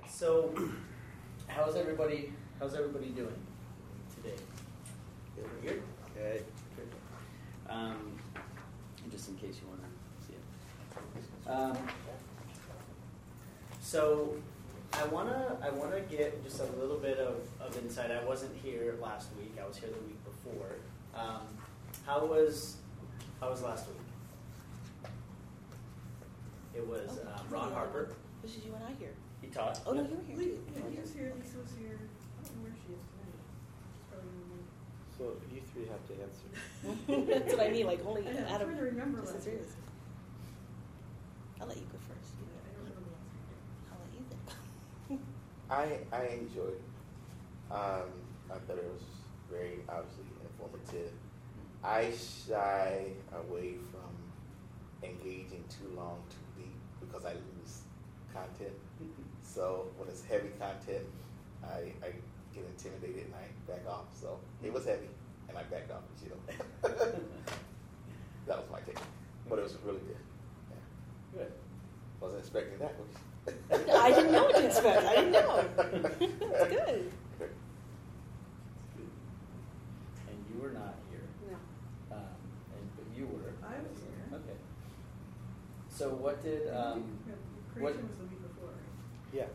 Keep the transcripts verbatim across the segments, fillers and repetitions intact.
So, how's everybody? How's everybody doing today? Feeling good? Good. Good. Um, just in case you want to see it. Um, so, I wanna I wanna get just a little bit of, of insight. I wasn't here last week. I was here the week before. Um, how was how was last week? It was Oh, um, Ron Harper. This is you and I here. He taught. Oh, no, you were here Lee, too. yeah, he was here, Lisa was here. I don't know where she is tonight. She's probably in the So you three have to answer. That's what I mean, like only I know, I'm Adam. trying to remember this last is week. yours. I'll let you go first. Yeah, I don't remember last week. I'll let you go. I I enjoyed it. Um, I thought it was very obviously informative. I shy away from engaging too long, too deep, because I lose content. So when it's heavy content, I, I get intimidated and I back off. So it was heavy, and I backed off, you know. That was my take. But it was really good. Yeah. Good. Wasn't expecting that. Was I didn't know what to expect. I didn't know. That's good. And you were not here. No, Um, and but you were. I was here. Okay. So what did um, Yeah, what- Creation was the week before, right? Yeah.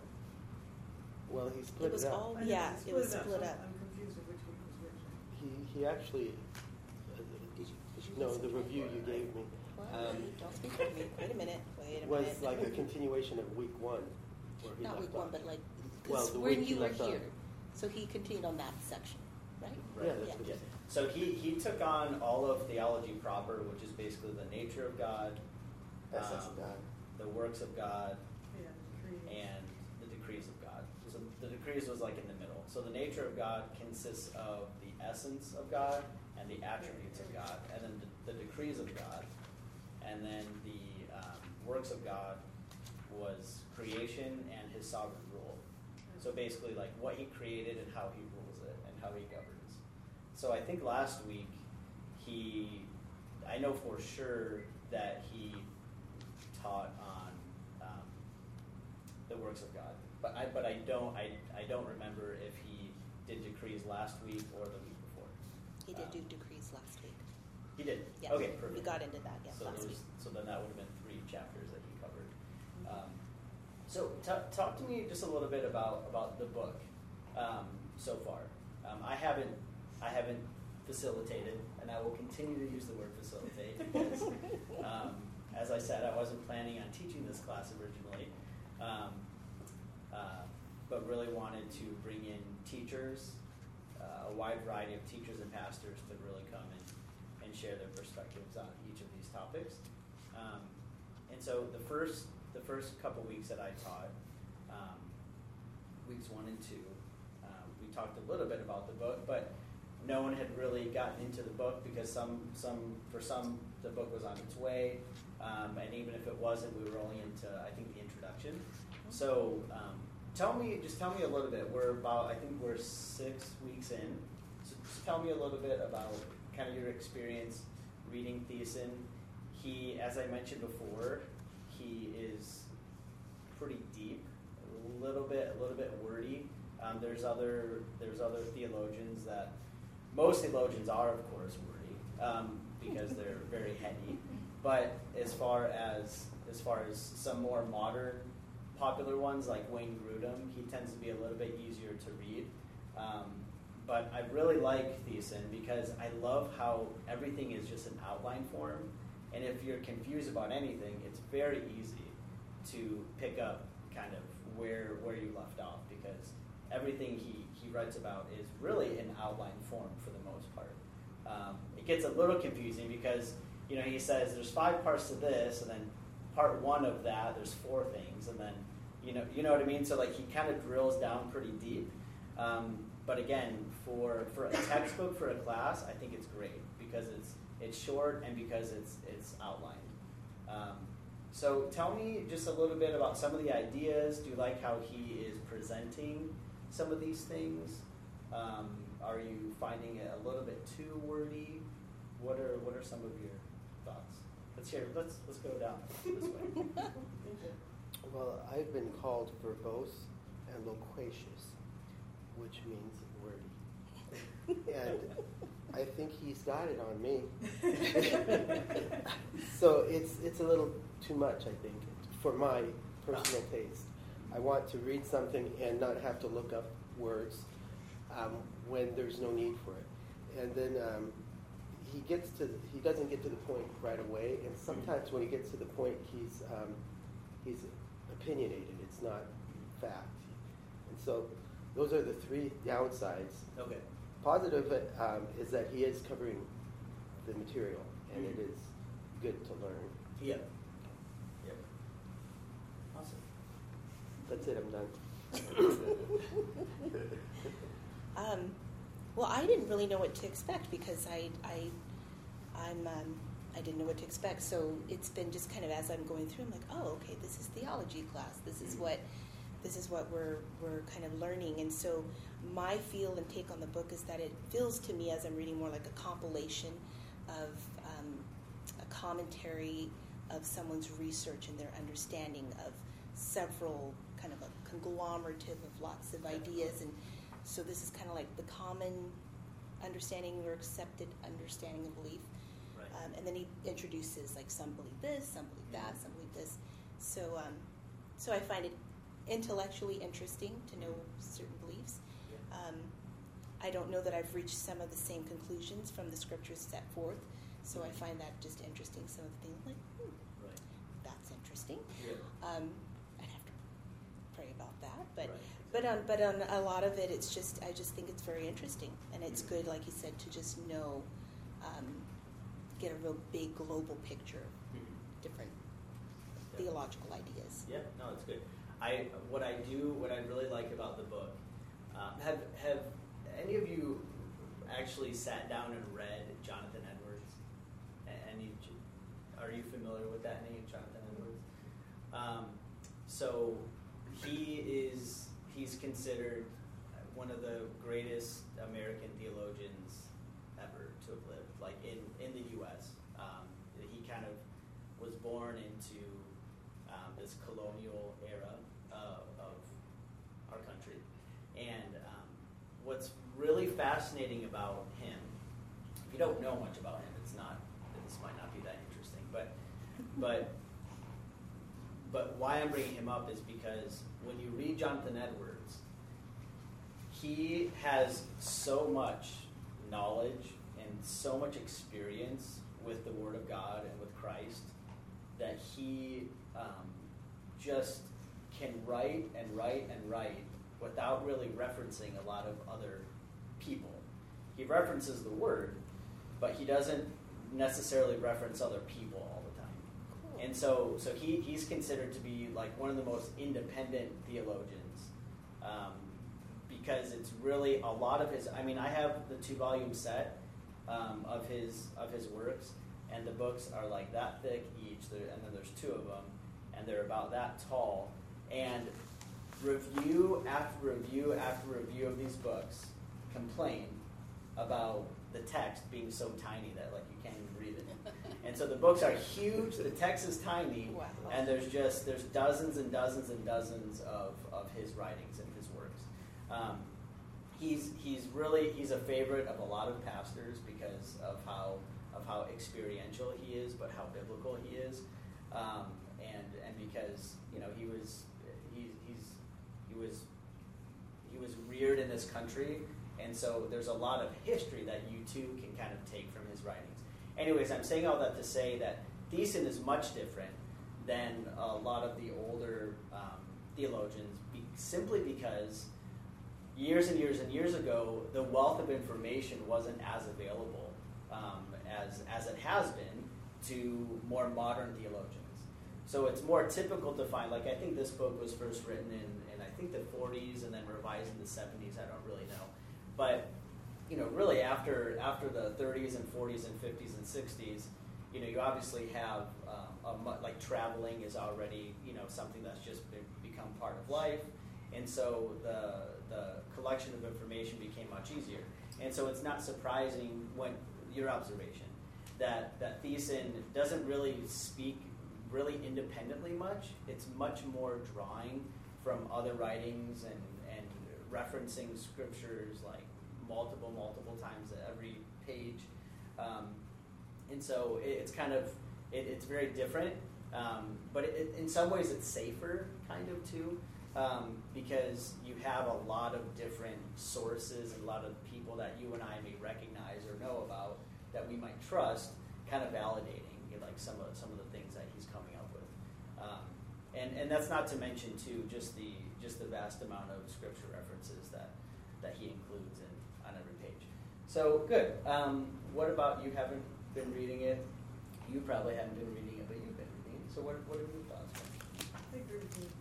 Well, he split It was it, up. all, I know, yeah, they it was so split up. I'm confused with which week was which. He he actually. Uh, Did you, did you no, listen the to review it? you gave me Well, um, don't speak for me. Wait a minute. Wait a was minute. like a continuation of week one. Where he Not left week one, off. but like, Well, because the when week he you were left off. here. So he continued on that section, right? Right. Yeah, that's Yeah. what Yeah. he said. So he, he took on all of theology proper, which is basically the nature of God, Essence um, of God. the works of God, Yeah, Creation. and the decrees of God. So the decrees was like in the middle. So the nature of God consists of the essence of God and the attributes of God, and then the, the decrees of God, and then the um, works of God was creation and His sovereign rule. So basically, like what He created and how He rules it and how He governs. So I think last week he, I know for sure that he taught on um, the works of God, but I but I don't I, I don't remember if he did decrees last week or the week before. He did Um, do decrees last week. He did. Yes. Okay, perfect. We got into that, yes, so last there week. was, so then that would have been three chapters that he covered. Um, so t- talk to me just a little bit about, about the book um, so far. Um, I haven't I haven't facilitated, and I will continue to use the word facilitate because, um, as I said, I wasn't planning on teaching this class originally, um, uh, but really wanted to bring in teachers, uh, a wide variety of teachers and pastors to really come and, and share their perspectives on each of these topics. Um, and so the first the first couple weeks that I taught, um, weeks one and two, um, we talked a little bit about the book, but no one had really gotten into the book because some some for some the book was on its way, um, and even if it wasn't, we were only into I think the introduction. So um, tell me, just tell me a little bit. We're about I think we're six weeks in. So just tell me a little bit about kind of your experience reading Thiessen. He, as I mentioned before, he is pretty deep, a little bit, a little bit wordy. Um, there's other, there's other theologians that, most theologians are, of course, wordy um, because they're very heady. But as far as, as far as some more modern, popular ones like Wayne Grudem, he tends to be a little bit easier to read. Um, but I really like Thiessen because I love how everything is just an outline form. And if you're confused about anything, it's very easy to pick up kind of where where you left off because everything he, he writes about is really in outline form for the most part. Um, it gets a little confusing because, you know, he says there's five parts to this, and then part one of that, there's four things, and then, you know, you know what I mean? So, like, he kind of drills down pretty deep. Um, but again, for, for a textbook for a class, I think it's great because it's It's short and because it's it's outlined. Um, so tell me just a little bit about some of the ideas. Do you like how he is presenting some of these things? Um, are you finding it a little bit too wordy? What are what are some of your thoughts? Let's hear. Let's let's go down this way. Well, I've been called verbose and loquacious, which means wordy. And I think he's got it on me. So it's it's a little too much, I think, for my personal taste. I want to read something and not have to look up words um, when there's no need for it. And then um, he gets to he doesn't get to the point right away. And sometimes when he gets to the point, he's um, he's opinionated. It's not fact. And so those are the three downsides. Okay. Positive um, is that he is covering the material, and mm-hmm. it is good to learn. Yep. Yep. Awesome. That's it. I'm done. um, well, I didn't really know what to expect because I, I, I'm, um, I didn't know what to expect. So it's been just kind of as I'm going through, I'm like, oh, okay, this is theology class. This is what, this is what we're we're kind of learning. And so my feel and take on the book is that it feels to me as I'm reading more like a compilation of um, a commentary of someone's research and their understanding of several kind of a conglomerative of lots of ideas. And so this is kind of like the common understanding or accepted understanding of belief. Right. Um, and then he introduces like some believe this, some believe that, some believe this. So um, so I find it intellectually interesting to know certain beliefs. Um, I don't know that I've reached some of the same conclusions from the scriptures set forth, so I find that just interesting. Some of the things like, hmm, right. that's interesting. Yeah. Um, I'd have to pray about that, but Right. but on but on a lot of it, it's just I just think it's very interesting, and it's good, like you said, to just know, um, get a real big global picture of Mm-hmm. different Yeah. theological ideas. Yeah, no, it's good. I what I do, what I really like about the book, um, have have any of you actually sat down and read Jonathan Edwards? And you, are you familiar with that name, Jonathan Edwards? Um, so he is he's considered one of the greatest American theologians ever to have lived, like in, in the U S Um, he kind of was born into um, this colonial era uh, of our country. And um, what's really fascinating about him, if you don't know much about him, it's not, this might not be that interesting, but but but why I'm bringing him up is because when you read Jonathan Edwards, he has so much knowledge and so much experience with the Word of God and with Christ that he um, just can write and write and write without really referencing a lot of other people. He references the Word, but he doesn't necessarily reference other people all the time. Cool. And so so he, he's considered to be like one of the most independent theologians um, because it's really a lot of his, I mean, I have the two-volume set um, of his of his works, and the books are like that thick each, there, and then there's two of them, and they're about that tall. And review after review after review of these books complain about the text being so tiny that like you can't even read it. And so the books are huge, the text is tiny, Wow. and there's just there's dozens and dozens and dozens of, of his writings and his works. Um, he's he's really he's a favorite of a lot of pastors because of how of how experiential he is, but how biblical he is, um, and and because you know he was he, he's he was he was reared in this country, and so there's a lot of history that you too can kind of take from his writings. Anyways, I'm saying all that to say that Thiessen is much different than a lot of the older um, theologians, be, simply because years and years and years ago, the wealth of information wasn't as available um, as as it has been to more modern theologians. So it's more typical to find, like I think this book was first written in, in I think the forties and then revised in the seventies, I don't really know. But, you know, really after after the thirties and forties and fifties and sixties, you know, you obviously have, um, a, like traveling is already, you know, something that's just been, become part of life. And so the the collection of information became much easier. And so it's not surprising when your observation that, that Thiessen doesn't really speak really independently much. It's much more drawing from other writings and, and referencing scriptures like multiple, multiple times at every page. Um, and so it, it's kind of, it, it's very different, um, but it, in some ways it's safer kind of too, um, because you have a lot of different sources and a lot of people that you and I may recognize or know about that we might trust, kind of validating like some of some of the things that he's coming up with. Um, and, and that's not to mention too just the just the vast amount of scripture references that, that he includes in on every page. So good. Um, what about you? Haven't been reading it? You probably haven't been reading it, but you've been reading it. So what what are your thoughts? I agree with you.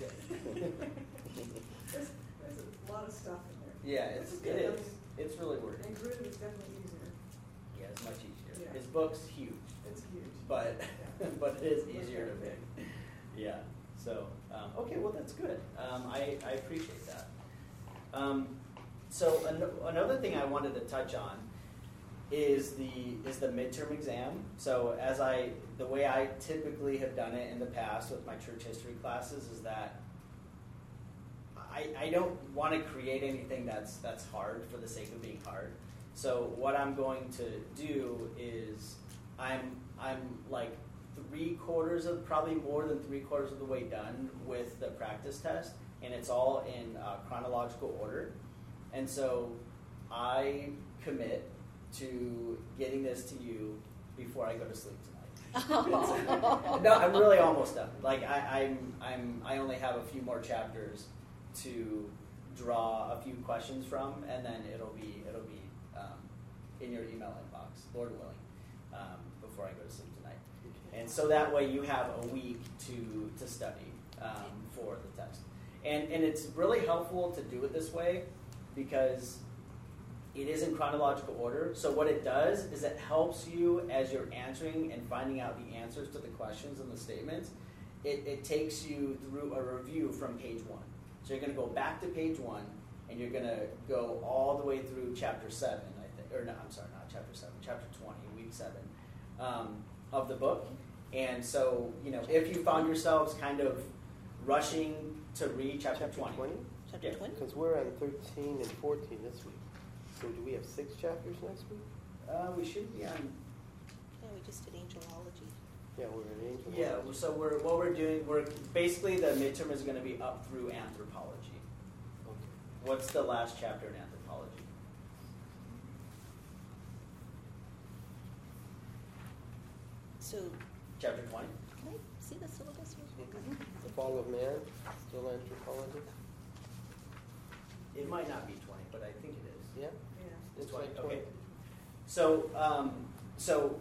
there's, there's a lot of stuff in there. Yeah, it's Which it good. I is. mean, It's really wordy. And Groove is definitely easier. Yeah, it's much easier. Yeah. His book's huge, It's huge. but Yeah. but it is easier to read. Yeah. So um, okay, well that's good. Um, I I appreciate that. Um, so an- another thing I wanted to touch on is the is the midterm exam. So as I the way I typically have done it in the past with my church history classes is that I, I don't want to create anything that's that's hard for the sake of being hard. So what I'm going to do is I'm I'm like three quarters of probably more than three quarters of the way done with the practice test, and it's all in uh, chronological order. And so I commit to getting this to you before I go to sleep tonight. No, I'm really almost done. Like I, I'm, I'm, I only have a few more chapters to draw a few questions from, and then it'll be, it'll be um, in your email inbox, Lord willing, um, before I go to sleep tonight. And so that way you have a week to to study um, for the test. And and it's really helpful to do it this way because it is in chronological order. So what it does is it helps you as you're answering and finding out the answers to the questions and the statements. It, it takes you through a review from page one. So you're going to go back to page one, and you're going to go all the way through chapter seven, I think, or no, I'm sorry, not chapter seven, chapter twenty, week seven um, of the book. And so, you know, if you found yourselves kind of rushing to read chapter, Chapter twenty, twenty? Chapter Yeah. twenty? Because we're on thirteen and fourteen this week. So do we have six chapters next week? uh, we should be on. Yeah, we just did angelology. Yeah, we're in Angel. Yeah, so we're what we're doing. We're basically the midterm is going to be up through anthropology. Okay. What's the last chapter in anthropology? So, Chapter twenty. can I see the syllabus real quick? The Fall of Man, still anthropology? It might not be twenty, but I think it is. Yeah? Yeah. It's Looks twenty. like Okay. twenty. So, um, so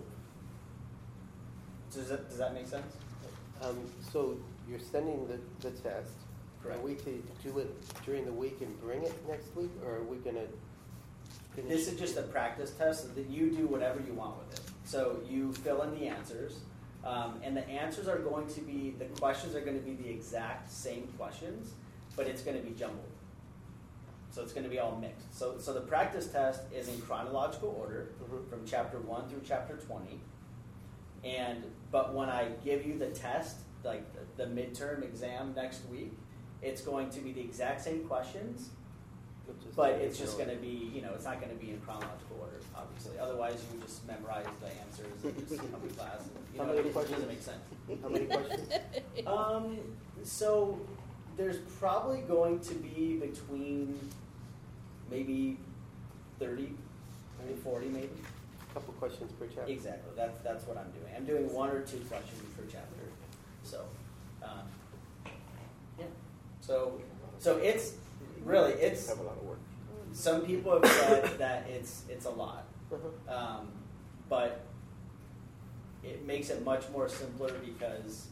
does that does that make sense? Um, so you're sending the, the test. Correct. Are we to do it during the week and bring it next week, or are we going to finish? This is just a practice test so that you do whatever you want with it. So you fill in the answers, um, and the answers are going to be, the questions are going to be the exact same questions, but it's going to be jumbled. So it's going to be all mixed. So, so the practice test is in chronological order Mhm. from chapter one through chapter twenty. And but when I give you the test, like the, the midterm exam next week, it's going to be the exact same questions, Which is but the it's just original. going to be, you know, it's not going to be in chronological order, obviously. Otherwise, you would just memorize the answers and just come to class. And, you How know, many it questions? doesn't make sense. How many questions? Um, so there's probably going to be between maybe thirty, maybe forty, maybe. Couple questions per chapter. Exactly. That's that's what I'm doing. I'm doing one or two questions per chapter. So, um, yeah. So, so it's really it's. Have a lot of work. Some people have said that it's it's a lot, Uh-huh. um, but it makes it much more simpler because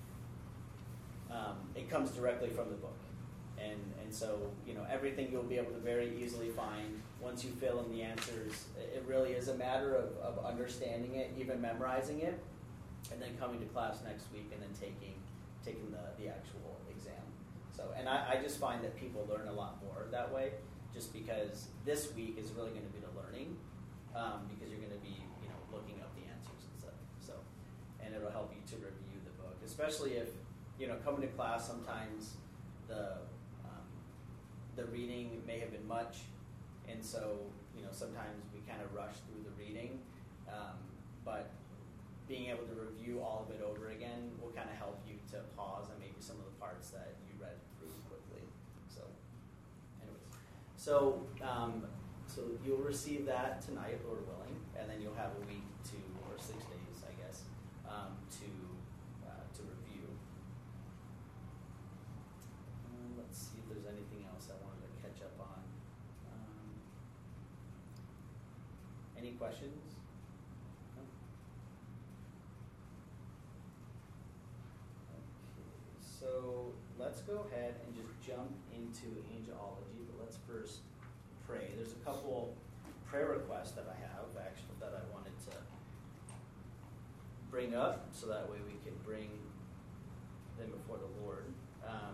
um, it comes directly from the book, and and so you know everything you'll be able to very easily find once you fill in the answers. It really is a matter of, of understanding it, even memorizing it, and then coming to class next week and then taking taking the, the actual exam. So, and I, I just find that people learn a lot more that way, just because this week is really going to be the learning, um, because you're going to be you know looking up the answers and stuff. So, and it'll help you to review the book, especially if you know coming to class sometimes the um, the reading may have been much, and so you know sometimes we kind of rush through the reading, um, but being able to review all of it over again will kind of help you to pause on maybe some of the parts that you read through quickly. So, anyways, so um, so you'll receive that tonight, Lord willing, and then you'll have a week to, or six days, I guess, um, to uh, to review. Um, let's see if there's anything else I wanted to catch up on. Um, any questions? No? Okay, so let's go ahead and just jump into angelology, but let's first pray. There's a couple prayer requests that I have, actually, that I wanted to bring up, so that way we can bring them before the Lord. Um,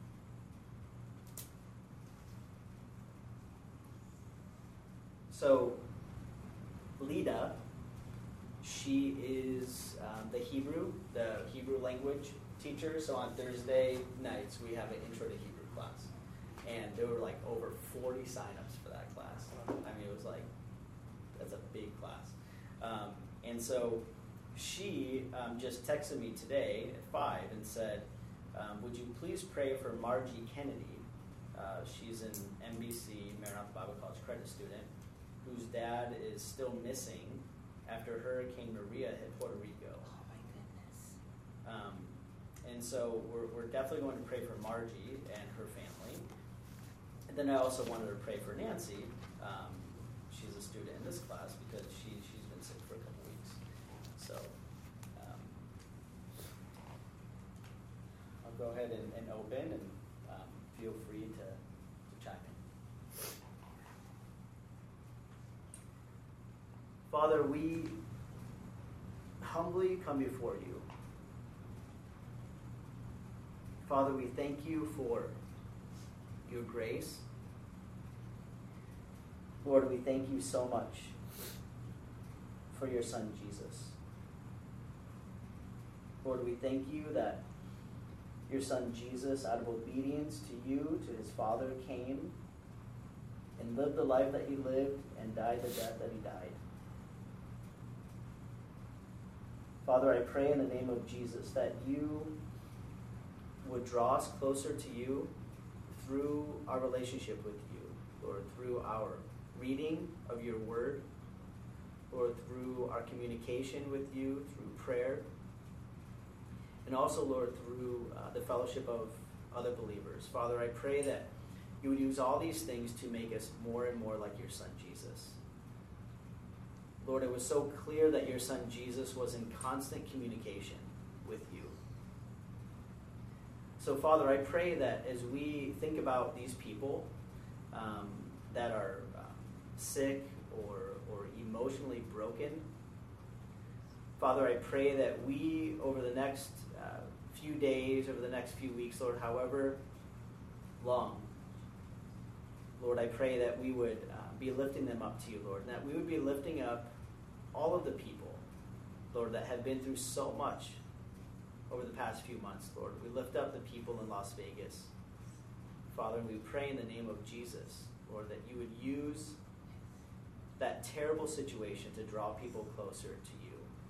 so, Lida, she is um, the Hebrew, the Hebrew language teacher. So on Thursday nights, we have an intro to Hebrew class. And there were like over forty signups for that class. I mean, it was like, that's a big class. Um, and so she um, just texted me today at five and said, um, would you please pray for Margie Kennedy? Uh, she's an M B C, Maranatha Bible College credit student, whose dad is still missing after Hurricane Maria hit Puerto Rico. Oh my goodness. Um, and so we're, we're definitely going to pray for Margie and her family. And then I also wanted to pray for Nancy. Um, she's a student in this class because she, she's been sick for a couple weeks. So um, I'll go ahead and, and open, and um, feel free to, to chime in. Father, we humbly come before you. Father, we thank you for your grace. Lord, we thank you so much for your son, Jesus. Lord, we thank you that your son, Jesus, out of obedience to you, to his Father, came and lived the life that he lived and died the death that he died. Father, I pray in the name of Jesus that you would draw us closer to you through our relationship with you, Lord, through our reading of your word, Lord, through our communication with you, through prayer, and also, Lord, through uh, the fellowship of other believers. Father, I pray that you would use all these things to make us more and more like your son, Jesus. Lord, it was so clear that your son, Jesus, was in constant communication with you. So, Father, I pray that as we think about these people um, that are um, sick or, or emotionally broken, Father, I pray that we, over the next uh, few days, over the next few weeks, Lord, however long, Lord, I pray that we would uh, be lifting them up to you, Lord, and that we would be lifting up all of the people, Lord, that have been through so much over the past few months, Lord. We lift up the people in Las Vegas, Father, and we pray in the name of Jesus, Lord, that you would use that terrible situation to draw people closer to you.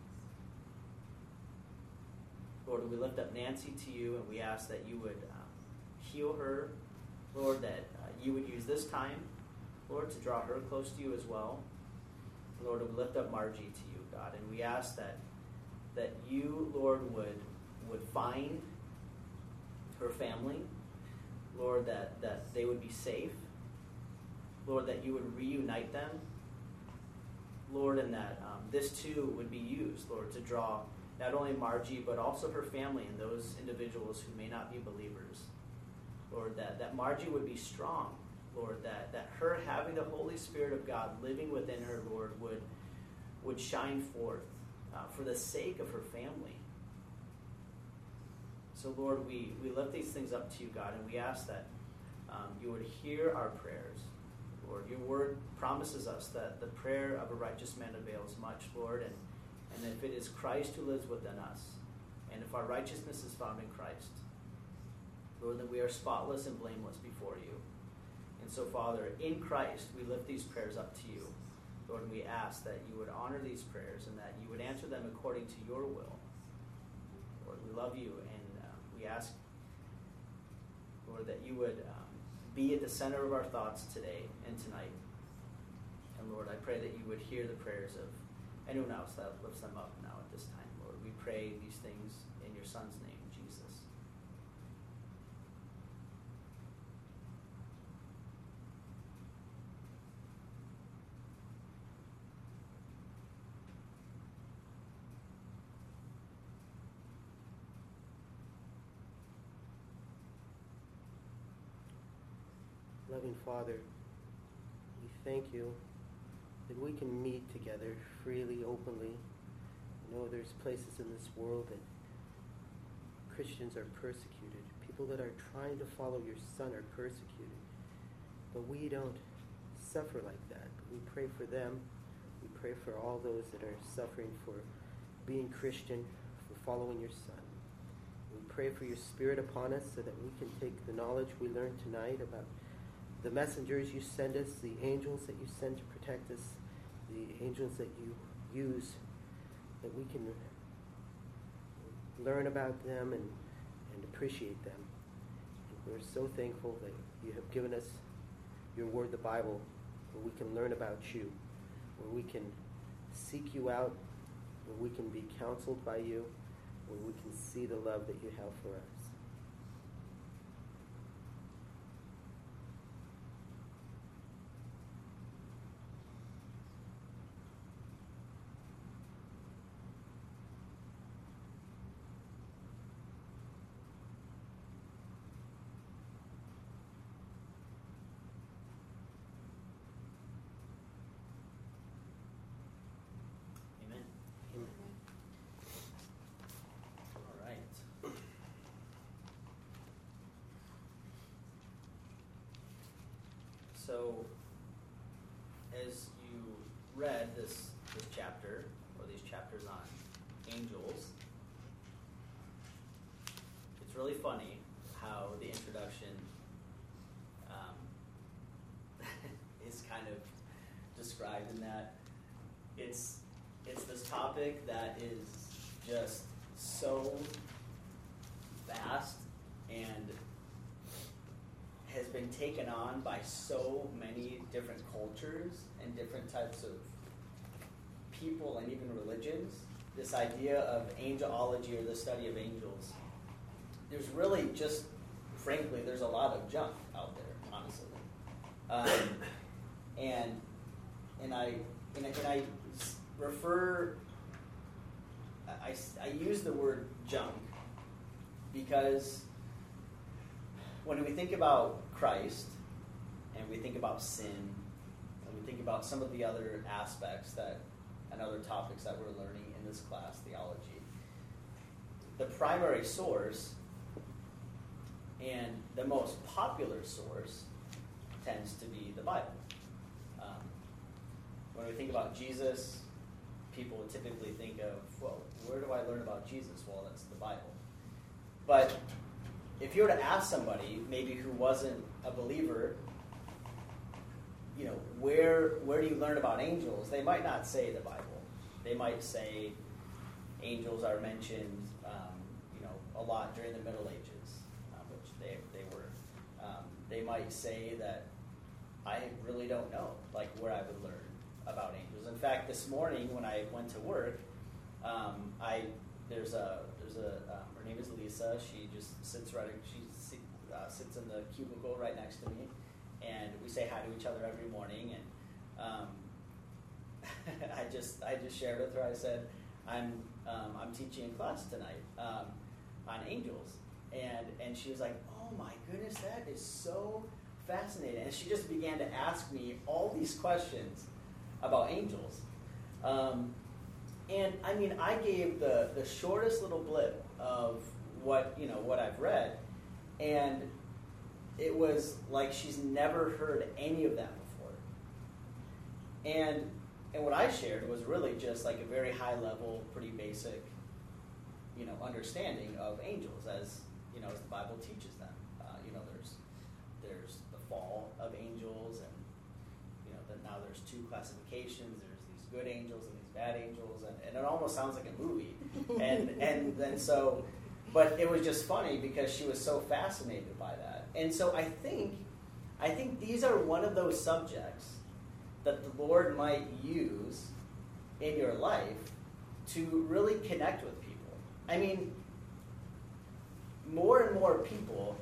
Lord, we lift up Nancy to you, and we ask that you would um, heal her, Lord, that uh, you would use this time, Lord, to draw her close to you as well. Lord, we lift up Margie to you, God, and we ask that that you, Lord, would would find her family, Lord, that, that they would be safe, Lord, that you would reunite them, Lord, and that um, this too would be used, Lord, to draw not only Margie, but also her family and those individuals who may not be believers. Lord, that, that Margie would be strong, Lord, that, that her having the Holy Spirit of God living within her, Lord, would, would shine forth uh, for the sake of her family. So, Lord, we, we lift these things up to you, God, and we ask that um, you would hear our prayers. Lord, your word promises us that the prayer of a righteous man avails much, Lord, and, and if it is Christ who lives within us, and if our righteousness is found in Christ, Lord, that we are spotless and blameless before you. And so, Father, in Christ, we lift these prayers up to you. Lord, and we ask that you would honor these prayers and that you would answer them according to your will. Lord, we love you, and uh, we ask, Lord, that you would um, be at the center of our thoughts today and tonight. And Lord, I pray that you would hear the prayers of anyone else that lifts them up now at this time. Lord, we pray these things in your Son's name, Jesus. Loving Father, we thank you that we can meet together freely, openly. I know there's places in this world that Christians are persecuted. People that are trying to follow your Son are persecuted. But we don't suffer like that. We pray for them. We pray for all those that are suffering for being Christian, for following your Son. We pray for your Spirit upon us so that we can take the knowledge we learned tonight about the messengers you send us, the angels that you send to protect us, the angels that you use, that we can learn about them and, and appreciate them. And we're so thankful that you have given us your word, the Bible, where we can learn about you, where we can seek you out, where we can be counseled by you, where we can see the love that you have for us. So, as you read this, this chapter, or these chapters on angels, it's really funny how the introduction um, is kind of described in that it's it's this topic that is just so vast and has been taken on by so many different cultures and different types of people and even religions. This idea of angelology, or the study of angels, there's really just, frankly, there's a lot of junk out there, honestly. Um, and and I and, and I refer, I, I use the word junk because when we think about Christ, and we think about sin, and we think about some of the other aspects that, and other topics that we're learning in this class, theology, the primary source and the most popular source tends to be the Bible. Um, when we think about Jesus, people would typically think of, well, where do I learn about Jesus? Well, that's the Bible. But if you were to ask somebody, maybe who wasn't a believer, you know, where where do you learn about angels? They might not say the Bible. They might say angels are mentioned, um, you know, a lot during the Middle Ages, uh, which they they were. Um, they might say that I really don't know, like where I would learn about angels. In fact, this morning when I went to work, um, I there's a there's a um, her name is Lisa. She just sits right. She uh, sits in the cubicle right next to me, and we say hi to each other every morning. And um, I just I just shared with her. I said, I'm um, I'm teaching a class tonight um, on angels, and and she was like, oh my goodness, that is so fascinating. And she just began to ask me all these questions about angels. Um, and I mean, I gave the, the shortest little blip of what, you know, what I've read, and it was like she's never heard any of that before. And and what I shared was really just like a very high level, pretty basic, you know, understanding of angels as, you know, as the Bible teaches them. classifications. There's these good angels and these bad angels, and, and it almost sounds like a movie. And and then so, but it was just funny because she was so fascinated by that. And so I think, I think these are one of those subjects that the Lord might use in your life to really connect with people. I mean, more and more people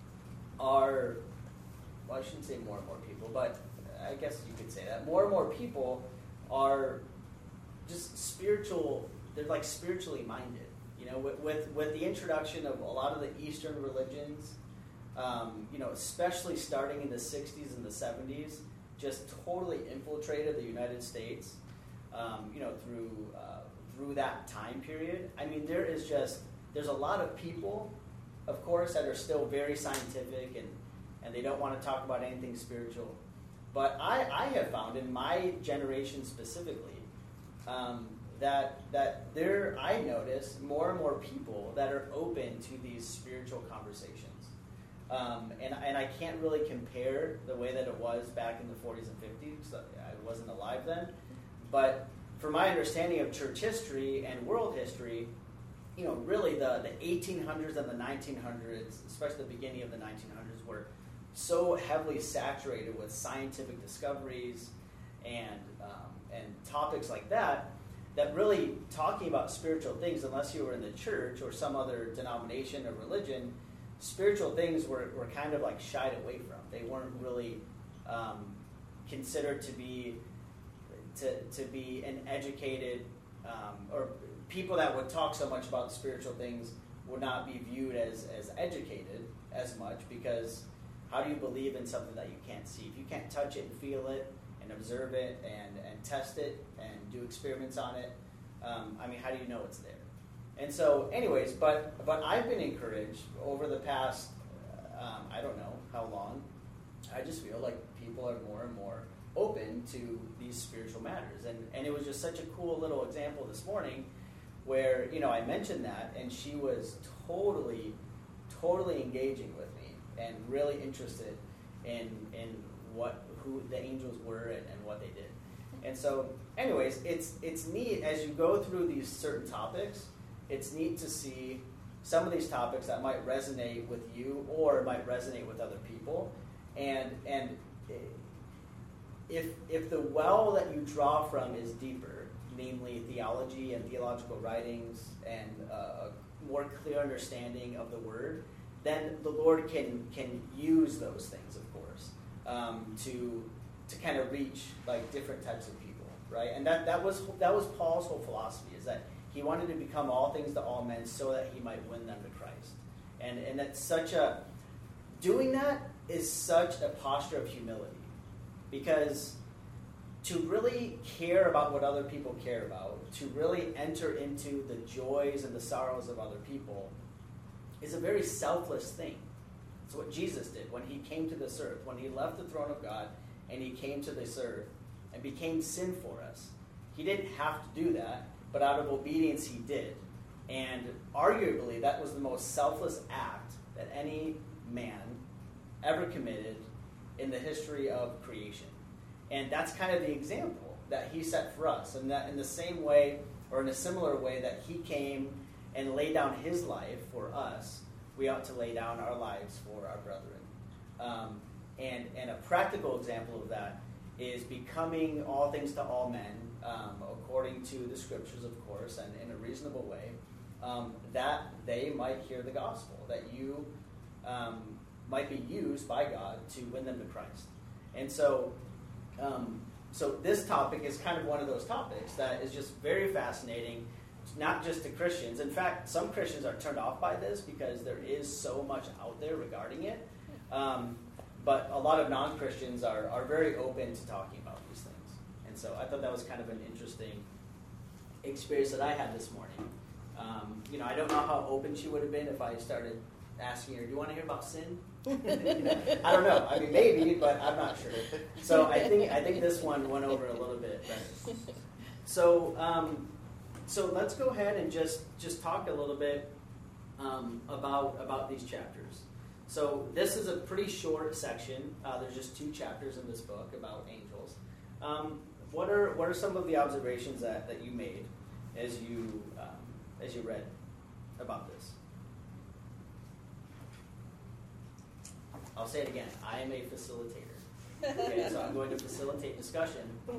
are, well, I shouldn't say more and more people, but I guess you could say that. More and more people are just spiritual, they're like spiritually minded. You know, with, with, with the introduction of a lot of the Eastern religions, um, you know, especially starting in the sixties and the seventies, just totally infiltrated the United States, um, you know, through uh, through that time period. I mean, there is just, there's a lot of people, of course, that are still very scientific and, and they don't want to talk about anything spiritual. But I, I have found in my generation specifically um, that that there, I notice more and more people that are open to these spiritual conversations. Um, and, and I can't really compare the way that it was back in the forties and fifties, because I wasn't alive then. But from my understanding of church history and world history, you know, really the, the eighteen hundreds and the nineteen hundreds, especially the beginning of the nineteen hundreds, were so heavily saturated with scientific discoveries and um, and topics like that, that really talking about spiritual things, unless you were in the church or some other denomination or religion, spiritual things were, were kind of like shied away from. They weren't really um, considered to be to to be an educated um, or people that would talk so much about spiritual things would not be viewed as, as educated as much, because how do you believe in something that you can't see? If you can't touch it and feel it and observe it and, and test it and do experiments on it, um, I mean, how do you know it's there? And so, anyways, but but I've been encouraged over the past, um, I don't know how long, I just feel like people are more and more open to these spiritual matters. And, and it was just such a cool little example this morning where, you know, I mentioned that, and she was totally, totally engaging with me and really interested in in what who the angels were and, and what they did. And so, anyways, it's it's neat as you go through these certain topics. It's neat to see some of these topics that might resonate with you or might resonate with other people. And and if if the well that you draw from is deeper, namely theology and theological writings and uh, a more clear understanding of the Word, then the Lord can can use those things, of course, um, to to kind of reach like different types of people, right? And that, that was that was Paul's whole philosophy, is that he wanted to become all things to all men so that he might win them to Christ. And and that's such a doing that is such a posture of humility, because to really care about what other people care about, to really enter into the joys and the sorrows of other people, is a very selfless thing. It's what Jesus did when he came to this earth, when he left the throne of God and he came to this earth and became sin for us. He didn't have to do that, but out of obedience he did. And arguably that was the most selfless act that any man ever committed in the history of creation. And that's kind of the example that he set for us. And that in the same way, or in a similar way that he came and laid down his life for us, we ought to lay down our lives for our brethren. Um, and, and a practical example of that is becoming all things to all men, um, according to the scriptures, of course, and in a reasonable way, um, that they might hear the gospel, that you um, might be used by God to win them to Christ. And so, um, so this topic is kind of one of those topics that is just very fascinating, not just to Christians. In fact, some Christians are turned off by this because there is so much out there regarding it. Um, but a lot of non-Christians are, are very open to talking about these things. And so I thought that was kind of an interesting experience that I had this morning. Um, you know, I don't know how open she would have been if I started asking her, do you want to hear about sin? You know, I don't know. I mean, maybe, but I'm not sure. So I think I think this one went over a little bit better. So um, so let's go ahead and just, just talk a little bit um, about about these chapters. So this is a pretty short section. Uh, there's just two chapters in this book about angels. Um, what are what are some of the observations that, that you made as you um, as you read about this? I'll say it again. I am a facilitator. Okay, so I'm going to facilitate discussion.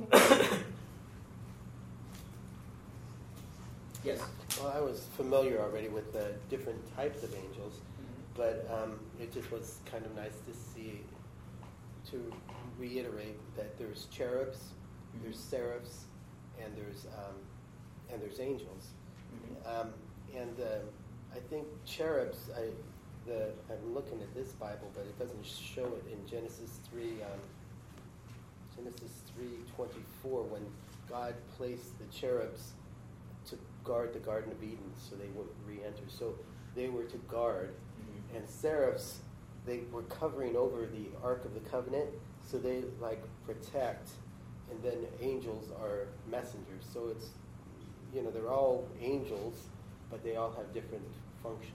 Yes. Well, I was familiar already with the different types of angels, mm-hmm. but um, it just was kind of nice to see, to reiterate that there's cherubs, mm-hmm. there's seraphs, and there's um, and there's angels. Mm-hmm. Um, and uh, I think cherubs. I the I'm looking at this Bible, but it doesn't show it in Genesis three. Um, Genesis three twenty four, when God placed the cherubs to guard the Garden of Eden, so they wouldn't re-enter. So they were to guard, mm-hmm. and seraphs, they were covering over the Ark of the Covenant, so they like protect, and then angels are messengers. So it's, you know, they're all angels, but they all have different functions.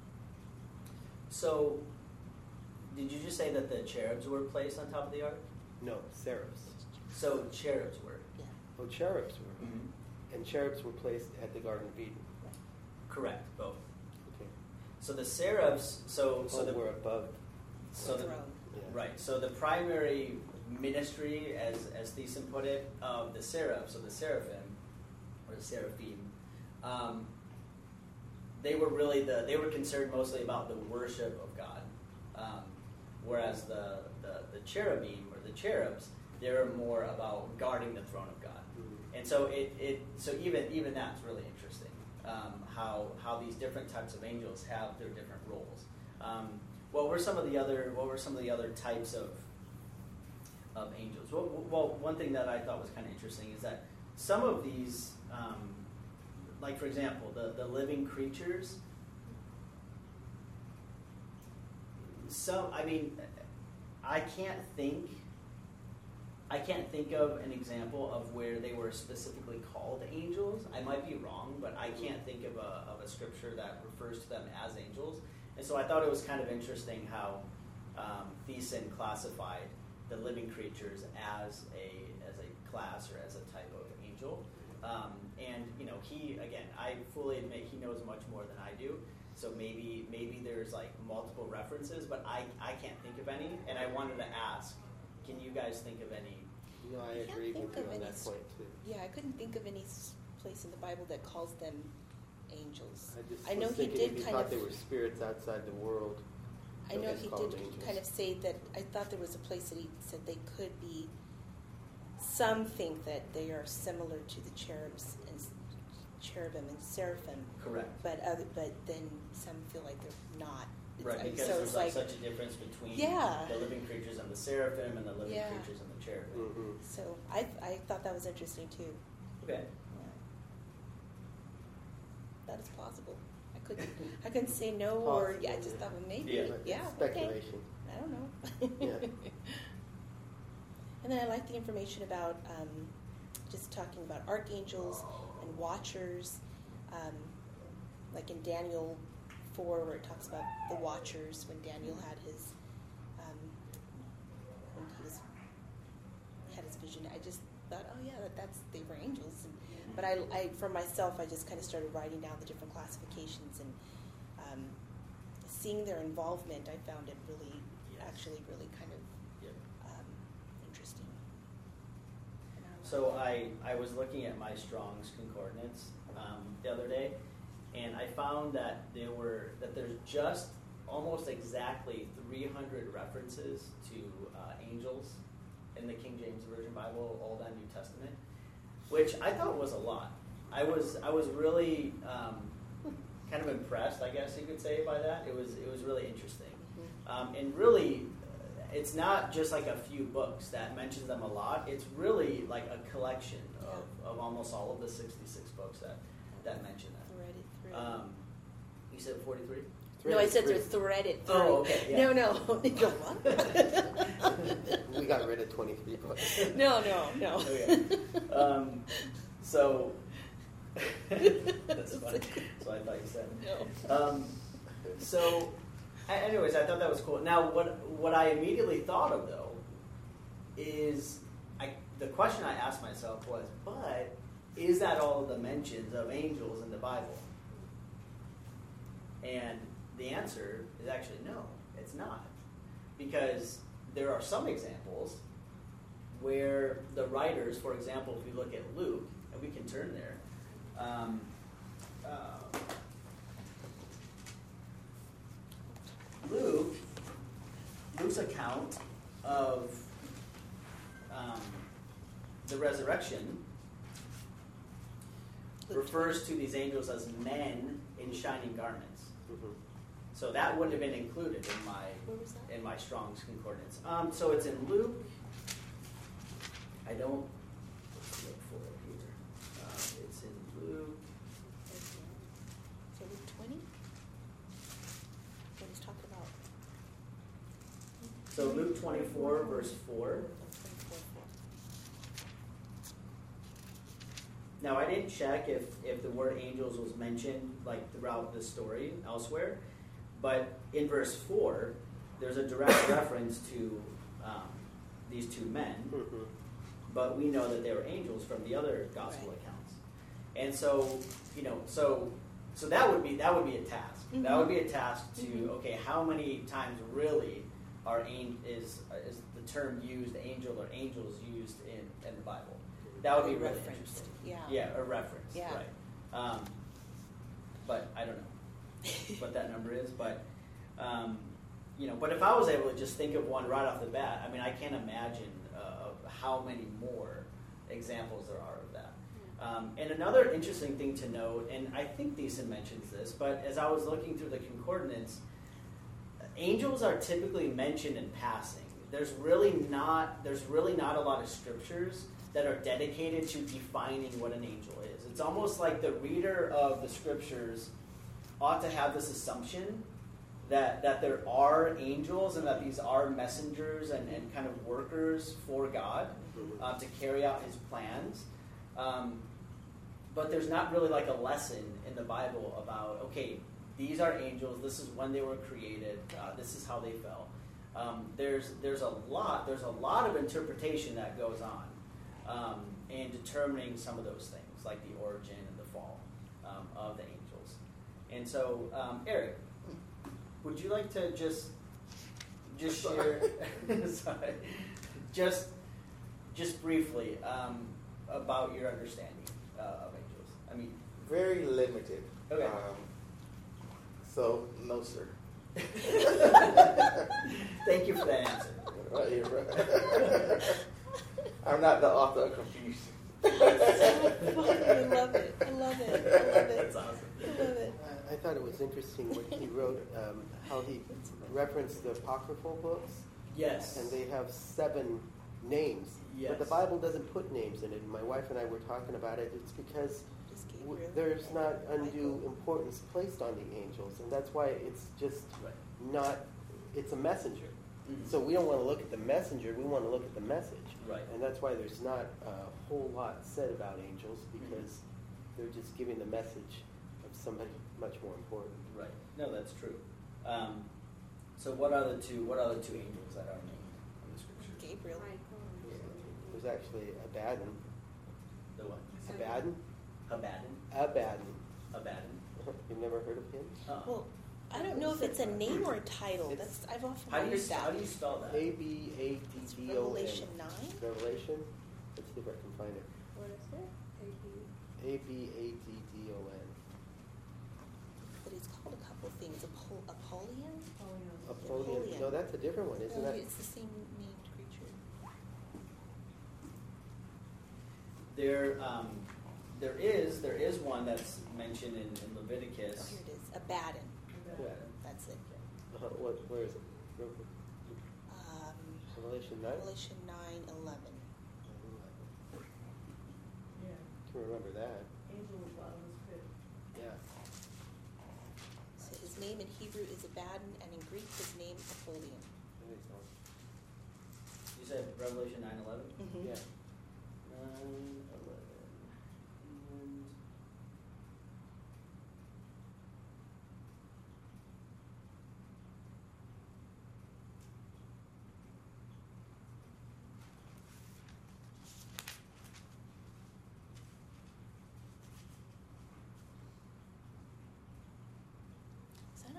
So, did you just say that the cherubs were placed on top of the ark? No, seraphs. So cherubs were. Yeah. Oh, cherubs were. Mm-hmm. And cherubs were placed at the Garden of Eden. Correct, both. Okay. So the seraphs, so so oh, the were above. So the, throne. Yeah. Right. So the primary ministry, as as Thiessen put it, of the seraphs, so the seraphim or the seraphim, um, they were really the they were concerned mostly about the worship of God, um, whereas the, the the cherubim or the cherubs, they're more about guarding the throne of God. And so it, it so even even that's really interesting, um, how how these different types of angels have their different roles. Um, what were some of the other what were some of the other types of of angels? Well, well one thing that I thought was kind of interesting is that some of these, um, like for example, the, the living creatures. Some I mean, I can't think. I can't think of an example of where they were specifically called angels. I might be wrong, but I can't think of a, of a scripture that refers to them as angels. And so I thought it was kind of interesting how um, Thiessen classified the living creatures as a as a class or as a type of angel. Um, and you know, he again, I fully admit he knows much more than I do. So maybe maybe there's like multiple references, but I I can't think of any. And I wanted to ask. Can you guys think of any? No, I, I can't agree think with you of on any that point too. Yeah, I couldn't think of any s- place in the Bible that calls them angels. I, just I know was he thinking did if he kind thought of. they were spirits outside the world. I know he's he called did angels. kind of say that. I thought there was a place that he said they could be. Some think that they are similar to the cherubs and s- cherubim and seraphim. Correct. But other, but then some feel like they're not. It's, Right, I mean, because so there's it's like, like such a difference between Yeah. the living creatures and the seraphim and the living Yeah. creatures and the cherubim. Mm-hmm. so. I I thought that was interesting too. Okay. Yeah. That is possible. I couldn't. I couldn't say no or Possible, yeah. I just yeah. thought, well, maybe. Yeah. Yeah. Okay. Speculation. I don't know. Yeah. And then I like the information about um, just talking about archangels and watchers, um, like in Daniel four, where it talks about the watchers when Daniel had his um, when he was had his vision. I just thought, oh yeah, that, that's they were angels. And, but I, I, for myself, I just kind of started writing down the different classifications and um, seeing their involvement. I found it really, Yes. actually, really kind of Yep. um, interesting. And I So I, I was looking at my Strong's concordance um, the other day, and I found that there were that there's just almost exactly three hundred references to uh, angels in the King James Version Bible, Old and New Testament, which I thought was a lot. I was I was really um, kind of impressed, I guess you could say, by that. It was it was really interesting, Mhm. um, and really. It's not just like a few books that mentions them a lot. It's really like a collection of, Yeah. of almost all of the sixty-six books that, that mention that. threaded through. Um, you said forty-three? no, I said Three. they're threaded through. Oh, okay, yeah. No, no. You go, what? We got rid of twenty-three books. no, no, no. Okay. Um, so, that's funny. So I thought you said. No. Um, so, a- anyways, I thought that was cool. Now, what what I immediately thought of though is I the question I asked myself was, but is that all of the mentions of angels in the Bible? And the answer is actually no, it's not. Because there are some examples where the writers, for example, if we look at Luke, and we can turn there, um, uh, Luke, Luke's account of um, the resurrection refers to these angels as men in shining garments. Mm-hmm. So that wouldn't have been included in my Where was that? in my Strong's Concordance. Um, so it's in Luke. I don't let's look for it here. Uh, it's in Luke. So Luke twenty? What he's talking about? So Luke twenty-four, verse four. Oh, twenty-four, four. Now I didn't check if, if the word angels was mentioned like throughout the story elsewhere, but in verse four, there's a direct reference to um, these two men. Mm-hmm. But we know that they were angels from the other gospel Right. accounts, and so you know, so so that would be that would be a task. Mm-hmm. That would be a task to Mhm. okay, how many times really are an- is is the term used, angel or angels used in, in the Bible? That would be really Referenced. interesting. Yeah. Yeah, a reference. Yeah. Right. Um, but I don't know what that number is, but. Um, you know, but if I was able to just think of one right off the bat, I mean, I can't imagine uh, of how many more examples there are of that. Um, and another interesting thing to note, and I think Thiessen mentions this, but as I was looking through the concordance, angels are typically mentioned in passing. There's really not there's really not a lot of scriptures that are dedicated to defining what an angel is. It's almost like the reader of the scriptures ought to have this assumption that that there are angels and that these are messengers and, and kind of workers for God uh, to carry out his plans. Um, but there's not really like a lesson in the Bible about, okay, these are angels, this is when they were created, uh, this is how they fell. Um, there's there's a lot there's a lot of interpretation that goes on um, in determining some of those things, like the origin and the fall um, of the angels. And so, um, Eric, would you like to just just share, sorry, just just briefly um, about your understanding uh, of angels? I mean, Very limited. Okay. Um, so, no, sir. thank you for that answer. Right here, right. I'm not the author of confusion. So funny. I love it. I love it. I love it. That's awesome. I love it. I, I thought it was interesting what he wrote, um, how he referenced the apocryphal books, Yes. and they have seven names. Yes. But the Bible doesn't put names in it. And my wife and I were talking about it. It's because Just w- Gabriel. there's not undue Michael. importance placed on the angels, and that's why it's just Right. not. It's a messenger. Mhm. So we don't want to look at the messenger. We want to look at the message. Right. And that's why there's not a whole lot said about angels, because they're just giving the message of somebody much more important. Right. No, that's true. Um, so, what are the two? What are the two angels that are named in the scriptures? Gabriel. There's actually Abaddon. The what? Abaddon? Abaddon. Abaddon. Abaddon. You've never heard of him? Uh, Well, I don't know if it's a name or a title. It's- That's I've often how do you wondered that. how do you spell that? A B A D It's D O N. Revelation nine. Revelation? Let's see if I can find it. What is it? A B. A B A D D O N. But he's called a couple things. Apol- Apollyon? Apollyon. Apollyon. Apollyon. No, that's a different one, isn't No, that? it's the same named creature. There, um, there is there is one that's mentioned in, in Leviticus. Oh, here it is. Abaddon. Yeah. That's it. Uh, what, where is it? Re- Um, Revelation nine? Revelation nine eleven. Yeah. Can remember that. Angel of God was fit. Yeah. So his name in Hebrew is Abaddon, and in Greek his name Apollyon. There you go. You said Revelation nine eleven. Mm-hmm. Yeah. Nine eleven. And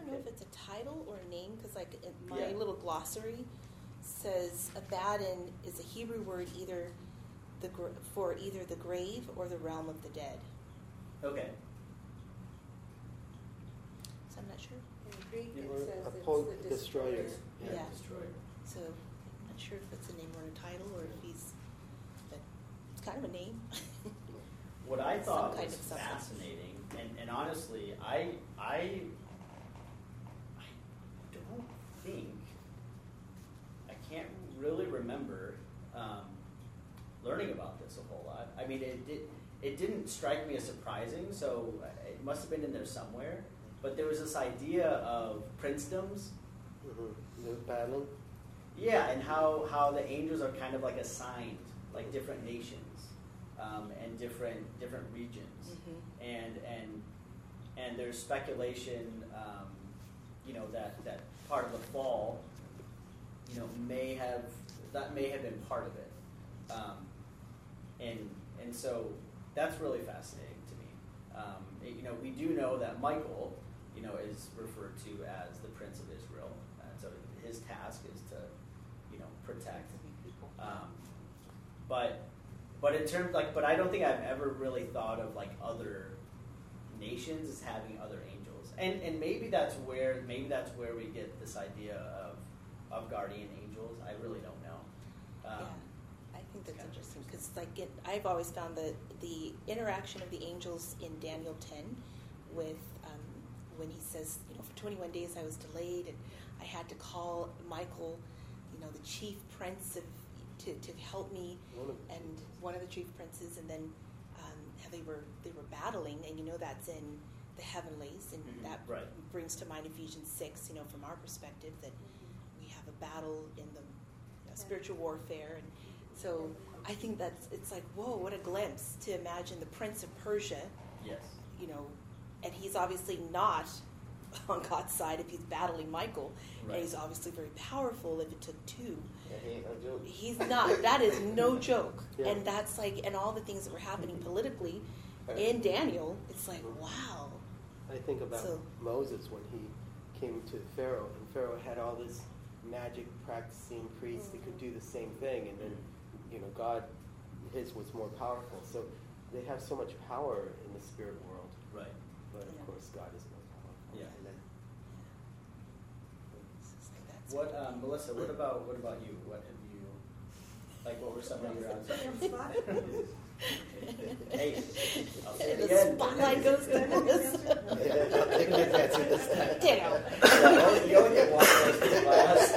know if it's a title or a name, because like in my Yeah. little glossary says Abaddon is a Hebrew word either the gr- for either the grave or the realm of the dead. Okay. So I'm not sure. In Greek, Yeah, it or says a it's po- the destroyer. destroyer. Yeah. Yeah. Destroyed. So I'm not sure if it's a name or a title or if he's, but it's kind of a name. What I Some thought kind was of something. fascinating, and, and honestly, I, I, I don't think, I can't really remember um, learning about this a whole lot. I mean, it did, it didn't strike me as surprising, so it must have been in there somewhere. But there was this idea of princedoms. Mm-hmm. The battling. Yeah, and how, how the angels are kind of like assigned, like different nations. Um, and different different regions, Mhm. and and and there's speculation, um, you know, that, that part of the fall, you know, may have that may have been part of it, um, and and so that's really fascinating to me. Um, it- you know, we do know that Michael, you know, is referred to as the Prince of Israel, and so his task is to, you know, protect. Um, but but in terms like, but I don't think I've ever really thought of like other nations as having other angels, and and maybe that's where maybe that's where we get this idea of of guardian angels. I really don't know. Um, Yeah, I think that's kind of interesting because, like, it, I've always found that the interaction of the angels in Daniel ten, with um, when he says, you know, for twenty-one days I was delayed and I had to call Michael, you know, the chief prince of to, to help me, One of and one of the chief princes, and then um, how they were they were battling, and you know that's in the heavenlies, and Mhm, that right. brings to mind Ephesians six, you know, from our perspective that we have a battle in the you know, spiritual warfare, and so I think that's it's like, whoa, what a glimpse to imagine the Prince of Persia, Yes. you know, and he's obviously not on God's side if he's battling Michael, Right. and he's obviously very powerful if it took two. Yeah, he ain't no joke. He's not. That is no joke. Yeah. And that's like, and all the things that were happening politically in Daniel, it's like, wow. I think about So- Moses when he came to Pharaoh, and Pharaoh had all this magic practicing priests that could do the same thing, and then, you know, God, his was more powerful. So they have so much power in the spirit world, Right. but Yeah. of course God is more powerful. Yeah. And then, It's just like that's What, um, Melissa? What about what about you? What have you like? What were some of your Put me on answers? the spot. Hey, I'll say it the again. spotlight goes to Melissa. I'll take his answer this time. Ditto. Yeah, you only- you only get one person in class.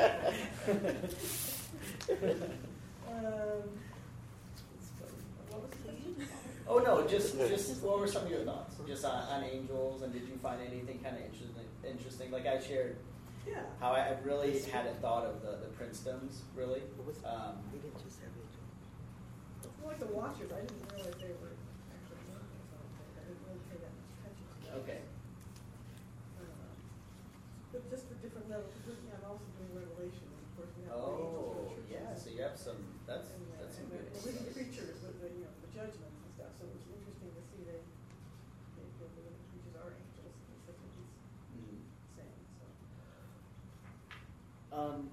Um, what was the question? Oh no, just just what were some of your thoughts just on, on angels, and did you find anything kind of interesting? Interesting, like I shared Yeah. how I, I really hadn't thought of the the princedoms really. What was- Um, We didn't just have angel. Well, like the Watchers, I didn't realize they were actually angels. I didn't really pay that much attention to them. okay, Uh, But just the different levels, because yeah, I'm also doing Revelation, and of course we have the angels oh for the churches. yeah, so you have some that's And, uh, that's some and good the living insights. creatures, with the, you know, the judgments and stuff, so it was interesting to see they, they, the living creatures are angels, and that's what he's Mhm. saying, so. Um,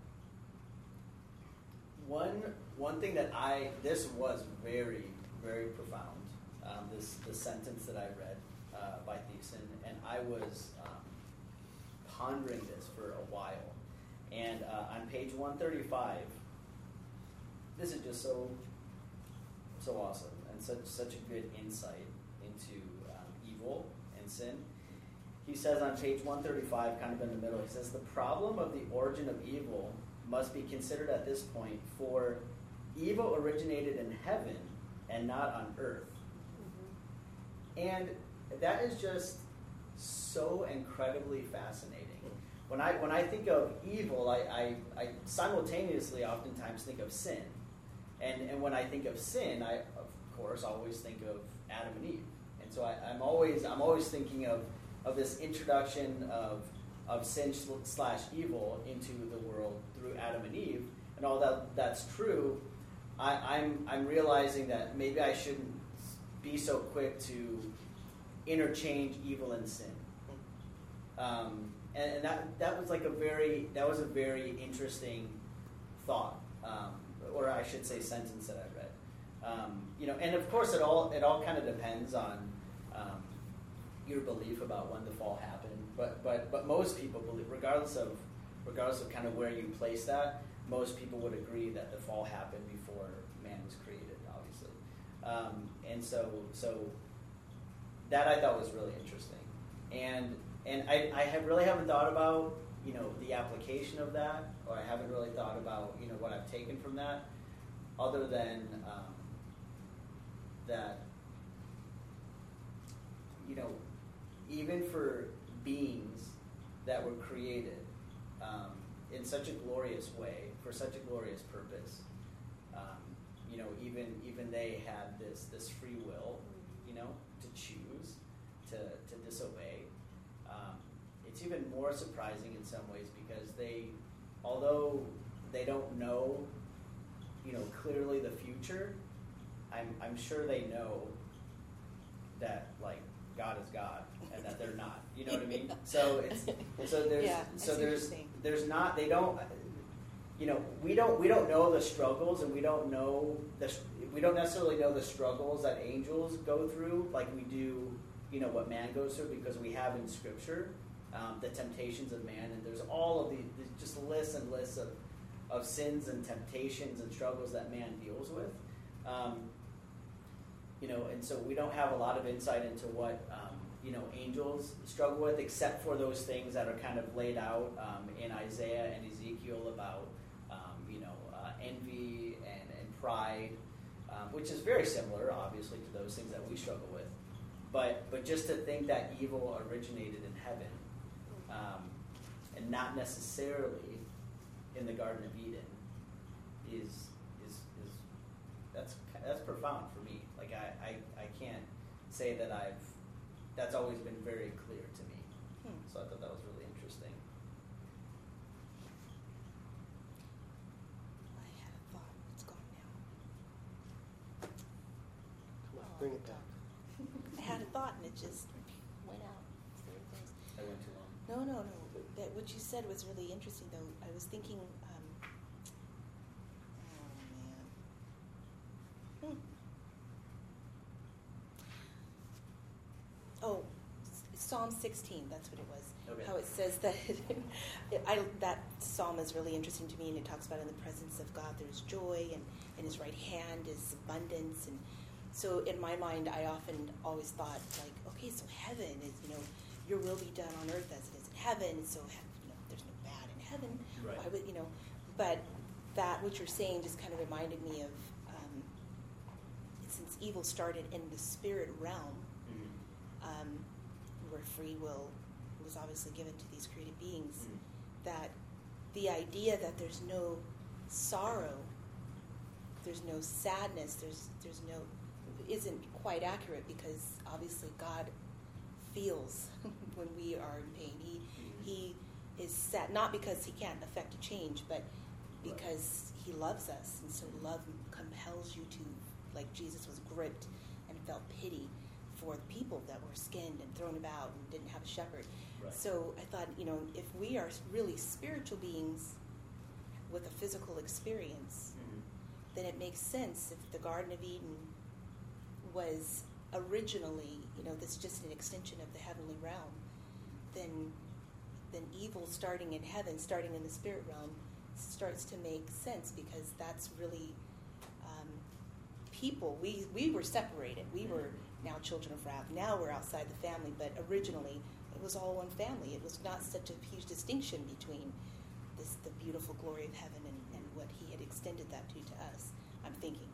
one one thing that I this was very very profound. Um, this the sentence that I read uh, by Thiessen, and I was um, pondering this for a while. And uh, on page one thirty-five, this is just so so awesome and such such a good insight into um, evil and sin. He says on page one thirty-five, kind of in the middle, he says, the problem of the origin of evil must be considered at this point, for evil originated in heaven and not on earth. And that is just so incredibly fascinating. When I when I think of evil, I, I, I simultaneously oftentimes think of sin. And and when I think of sin, I of course always think of Adam and Eve. And so I, I'm always I'm always thinking of of this introduction of of sin slash evil into the world through Adam and Eve, and all that that's true. I, I'm I'm realizing that maybe I shouldn't be so quick to interchange evil and sin. Um, and, and that that was like a very that was a very interesting thought, um, or I should say sentence that I read. Um, you know, and of course it all it all kind of depends on um, your belief about when the fall happened. But but but most people believe, regardless of regardless of kind of where you place that, most people would agree that the fall happened before man was created, obviously. Um, and so so that I thought was really interesting. And and I, I have really haven't thought about, you know, the application of that, or I haven't really thought about, you know, what I've taken from that, other than um, that, you know, even for beings that were created um, in such a glorious way, for such a glorious purpose, um, you know, even even they had this this free will, you know, to choose, to, to disobey. Um, it's even more surprising in some ways because they, although they don't know, you know, clearly the future, I'm I'm sure they know that, like, God is God and that they're not. You know what I mean? So it's so there's yeah, so there's interesting. there's not they don't you know we don't we don't know the struggles, and we don't know the we don't necessarily know the struggles that angels go through like we do, you know, what man goes through, because we have in Scripture um, the temptations of man, and there's all of these just lists and lists of of sins and temptations and struggles that man deals with. Um, you know, and so we don't have a lot of insight into what um, you know angels struggle with, except for those things that are kind of laid out um, in Isaiah and Ezekiel about um, you know uh, envy and, and pride, um, which is very similar, obviously, to those things that we struggle with. But but just to think that evil originated in heaven, um, and not necessarily in the Garden of Eden, is is is that's that's profound for me. Like I, I, I can't say that I've that's always been very clear to me. Hmm. So I thought that was really interesting. I had a thought. It's gone now. Come on, bring it back. I had a thought and it just went out. So there it goes. I went too long. No, no, no. That what you said was really interesting, though. I was thinking. Um, oh man. Hmm. Oh, Psalm sixteen. That's what it was. Okay. How it says that. I that psalm is really interesting to me, and it talks about in the presence of God there's joy, and in His right hand is abundance, and so in my mind I often always thought like, okay, so heaven is, you know, your will be done on earth as it is in heaven. So you know, there's no bad in heaven. Right. Why would you know? But that what you're saying just kind of reminded me of um, since evil started in the spirit realm. Um, where free will was obviously given to these created beings, mm. that the idea that there's no sorrow, there's no sadness, there's there's no isn't quite accurate, because obviously God feels when we are in pain. He mm. he is sad, not because He can't affect a change, but because right. He loves us, and so love compels you to, like Jesus was gripped and felt pity for the people that were skinned and thrown about and didn't have a shepherd. Right. So I thought, you know, if we are really spiritual beings with a physical experience, mm-hmm. then it makes sense if the Garden of Eden was originally, you know, this is just an extension of the heavenly realm, then then evil starting in heaven, starting in the spirit realm, starts to make sense, because that's really um, people. We, we were separated. We were now children of wrath. Now we're outside the family, but originally it was all one family. It was not such a huge distinction between this the beautiful glory of heaven and, and what He had extended that to to us. I'm thinking.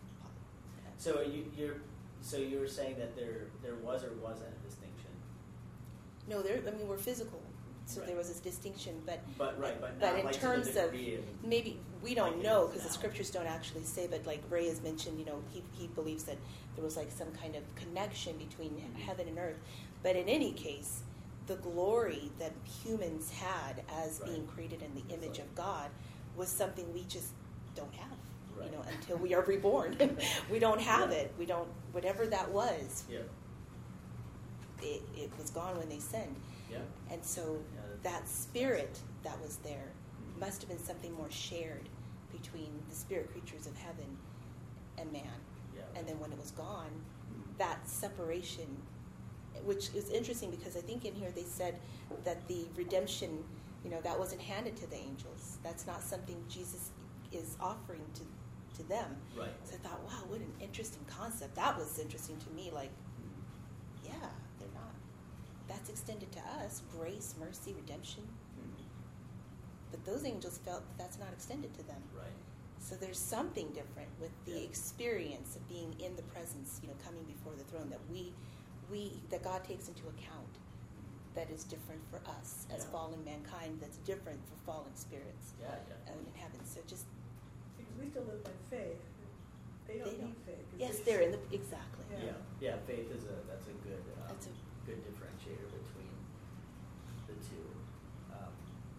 So you, you're so you were saying that there there was or wasn't a distinction? No, there. I mean, we're physical, so right. there was this distinction, but but right, but, but not in like terms to of maybe we don't like know, because the now. scriptures don't actually say. But like Ray has mentioned, you know, he he believes that there was like some kind of connection between mm-hmm. heaven and earth. But in any case, the glory that humans had as right. being created in the image of God was something we just don't have. Right. You know, until we are reborn, we don't have yeah. it. We don't. Whatever that was, yeah. it, it was gone when they sinned. Yeah. And so Yeah, that spirit that was there must have been something more shared between the spirit creatures of heaven and man. Yeah. And then when it was gone, Mhm. that separation, which is interesting because I think in here they said that the redemption, you know, that wasn't handed to the angels. That's not something Jesus is offering to, to them. Right. So I thought, wow, what an interesting concept. That was interesting to me. Like, Mhm. yeah, they're not. That's extended to us, grace, mercy, redemption. Mhm. But those angels felt that that's not extended to them. Right. So there's something different with the Yeah. experience of being in the presence, you know, coming before the throne that we, we that God takes into account. That is different for us as Yeah. fallen mankind. That's different for fallen spirits Yeah, yeah. out in heaven. So just Because we still live by faith. They don't They need don't. faith. 'cause yes, they- they're in the exactly. Yeah. Yeah, yeah. Faith is a that's a good um, That's a- good differentiator between the two. Um,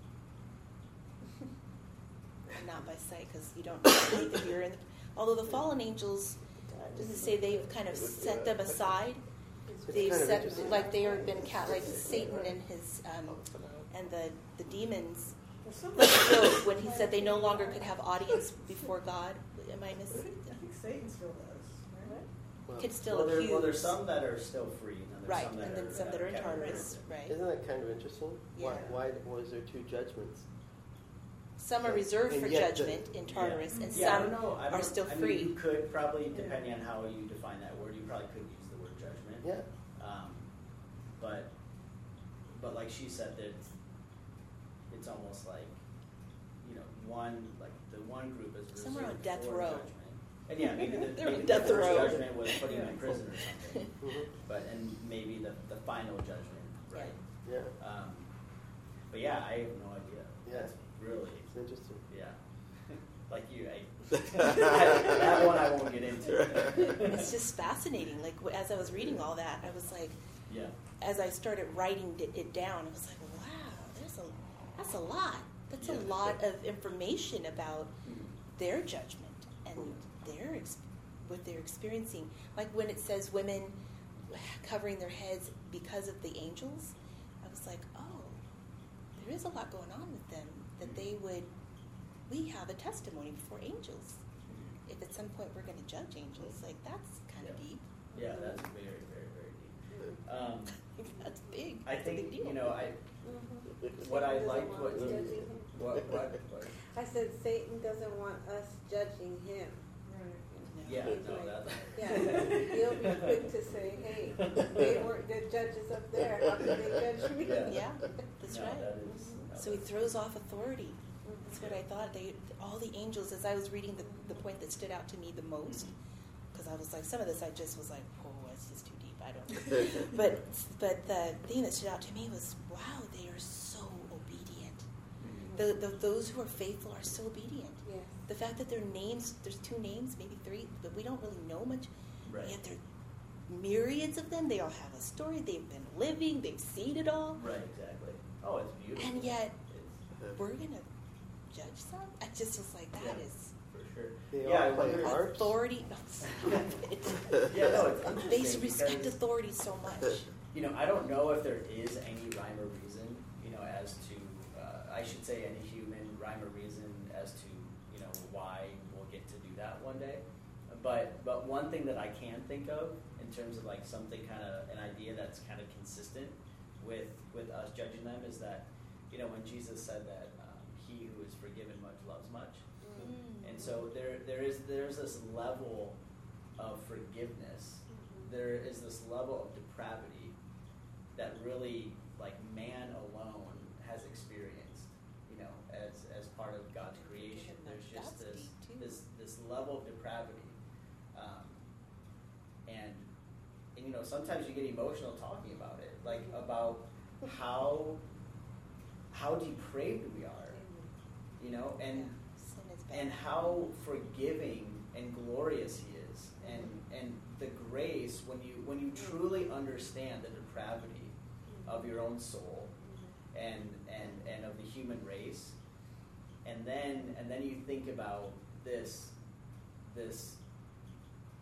And not by sight because you don't believe that you're in. The, although the fallen angels doesn't say they've kind of set them aside. It's They've kind of set interesting. like they are been cat like Satan and his um, and the the demons. Well, some Like Job, when he said they no longer could have audience before God. Am I I miss? think, I think Satan still does, right? Well, Could still well, there, accuse. well, there's some that are still free, and then there's Right, some that and are then some that are in uh, captive. Tartarus, right? Isn't that kind of interesting? Why, Yeah. why was there two judgments? Some are And- reserved and for yet the- judgment in Tartarus, and Yeah, I some don't know. I are don't, still I mean, free. you could probably, Yeah. depending on how you define that word, you probably could use the word judgment. Yeah. Um, but, but like she said, that it's, it's almost like, you know, one like the one group is reserved Some are on death for row. judgment. And yeah, maybe the, They're maybe on the death first row. judgment was putting them in Yeah. prison or something. Mhm. But and maybe the, the final judgment, right? Yeah. Um, but yeah, I have no idea. Yeah. That's really, It's interesting. yeah. Like you, I, that one I won't get into. It's just fascinating. Like w- as I was reading all that, I was like, Yeah. as I started writing it, it down, I was like, wow, there's a that's a lot. That's a Yeah. lot of information about Mhm. their judgment and their ex- what they're experiencing. Like when it says women covering their heads because of the angels, I was like, oh, there is a lot going on with them that they would. We have a testimony before angels. If at some point we're going to judge angels, like that's kind of Yeah. deep. Yeah, that's very, very, very deep. Um, That's big. I That's a big think, deal. you know, I Mhm. what I Satan liked doesn't what want us you judging him. what what, what I said Satan doesn't want us judging him. Right. yeah, He's no, like- that's Yeah, he'll be quick to say, "Hey, they weren't good judges up there. How could they judge me?" Yeah. Yeah, that's no, right. that is, no, So he that's- throws off authority. Mhm. That's what I thought. They, all the angels, as I was reading the, the point that stood out to me the most, because I was like, some of this I just was like, oh, it's just too deep. I don't know. but but the thing that stood out to me was, wow, they are so obedient. Mhm. The, the those who are faithful are so obedient. Yes. The fact that their names, there's two names, maybe three, but we don't really know much. Right. Yet there are myriads of them. They all have a story. They've been living. They've seen it all. Right, exactly. Oh, it's beautiful. And yet, It's, we're gonna judge some. I just was like, that Yeah. is for sure. They yeah, I all play wonder- harps. authority. No, stop it. Yeah, no, it's They interesting respect because- authority so much. You know, I don't know if there is any rhyme or reason, you know, as to, uh, I should say any human rhyme or reason as to, you know, why we'll get to do that one day. But but one thing that I can think of in terms of like something kind of, an idea that's kind of consistent with, with us judging them is that, you know, when Jesus said that um, he who is forgiven much loves much. Mm. And so there there is there's this level of forgiveness. There is this level of depravity that really like man alone has experienced, you know, as as part of God's creation. There's just That's this deep, too. this this level of depravity. Um, and and you know, sometimes you get emotional talking about it, like about how how depraved we are, you know, and Sin is bad. and how forgiving and glorious he is, and and the grace when you when you truly understand the depravity of your own soul and and and of the human race, and then and then you think about this this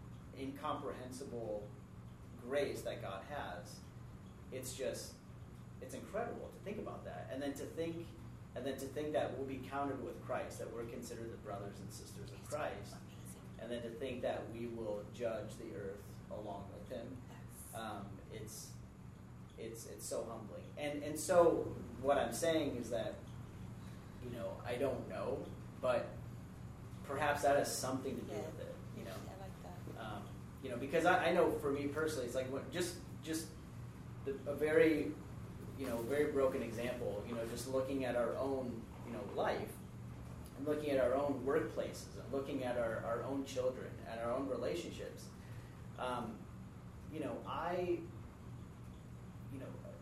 incomprehensible grace that God has. It's just it's incredible to think about that, and then to think, and then to think that we'll be counted with Christ, that we're considered the brothers and sisters of Christ, and then to think that we will judge the earth along with Him. Um, it's it's it's so humbling, and and so what I'm saying is that, you know, I don't know, but perhaps that has something to do Yeah. with it. You know, I like that. um, you know, because I, I know for me personally, it's like what, just just the, a very, you know, very broken example. You know, just looking at our own, you know, life, and looking at our own workplaces, and looking at our, our own children, and our own relationships. Um, you know, I, you know,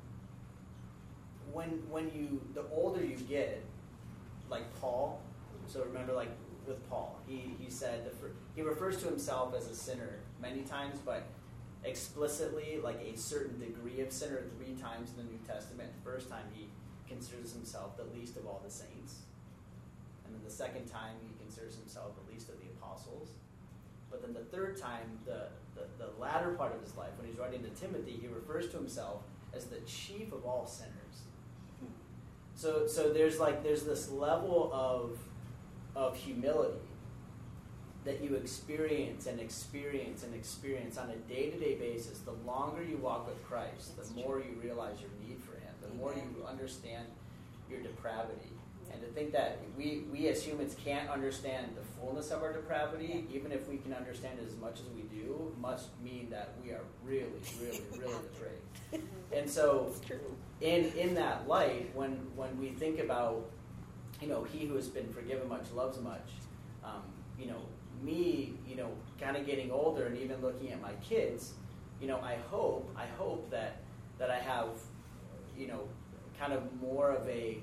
when when you the older you get, like Paul. So remember, like with Paul, he he said the fir- he refers to himself as a sinner many times, but explicitly like a certain degree of sinner three times in the New Testament. The first time he considers himself the least of all the saints, and then the second time he considers himself the least of the apostles. But then the third time, the, the, the latter part of his life, when he's writing to Timothy, he refers to himself as the chief of all sinners. So so there's like there's this level of of humility that you experience and experience and experience on a day-to-day basis. The longer you walk with Christ, the more you realize your need for Him, the more you understand your depravity. And to think that we, we as humans can't understand the fullness of our depravity, even if we can understand it as much as we do, must mean that we are really, really, really depraved. And so in in that light, when when we think about, you know, he who has been forgiven much loves much, um, you know, me, you know, kind of getting older and even looking at my kids, you know, I hope, I hope that that I have, you know, kind of more of a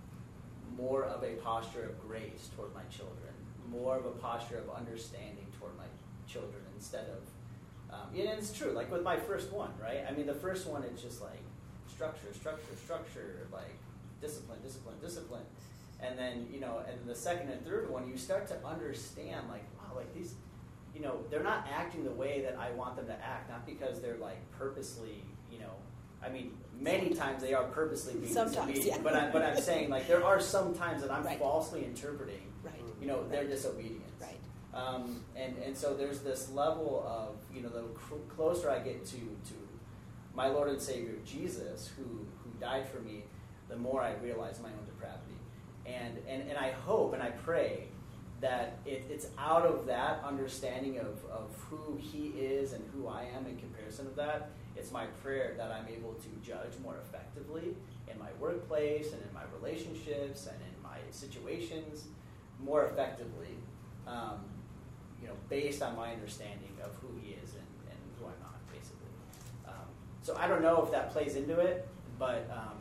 more of a posture of grace toward my children, more of a posture of understanding toward my children instead of, um, and it's true, like with my first one, right? I mean, the first one, it's just like structure, structure, structure, like discipline, discipline, discipline. And then, you know, and the second and third one, you start to understand, like, wow, like these, you know, they're not acting the way that I want them to act, not because they're like purposely, you know, I mean, many times they are purposely being Sometimes, disobedient, yeah. but, I, but I'm saying, like, there are some times that I'm Right. falsely interpreting, Right. you know, their Right. disobedience. Right. Um, and, and so there's this level of, you know, the cr- closer I get to, to my Lord and Savior Jesus, who, who died for me, the more I realize my own depravity. And, and, and I hope and I pray that it, it's out of that understanding of, of who He is and who I am in comparison of that, it's my prayer that I'm able to judge more effectively in my workplace and in my relationships and in my situations more effectively, um, you know, based on my understanding of who He is and, and who I'm not, basically. Um, so I don't know if that plays into it, but um,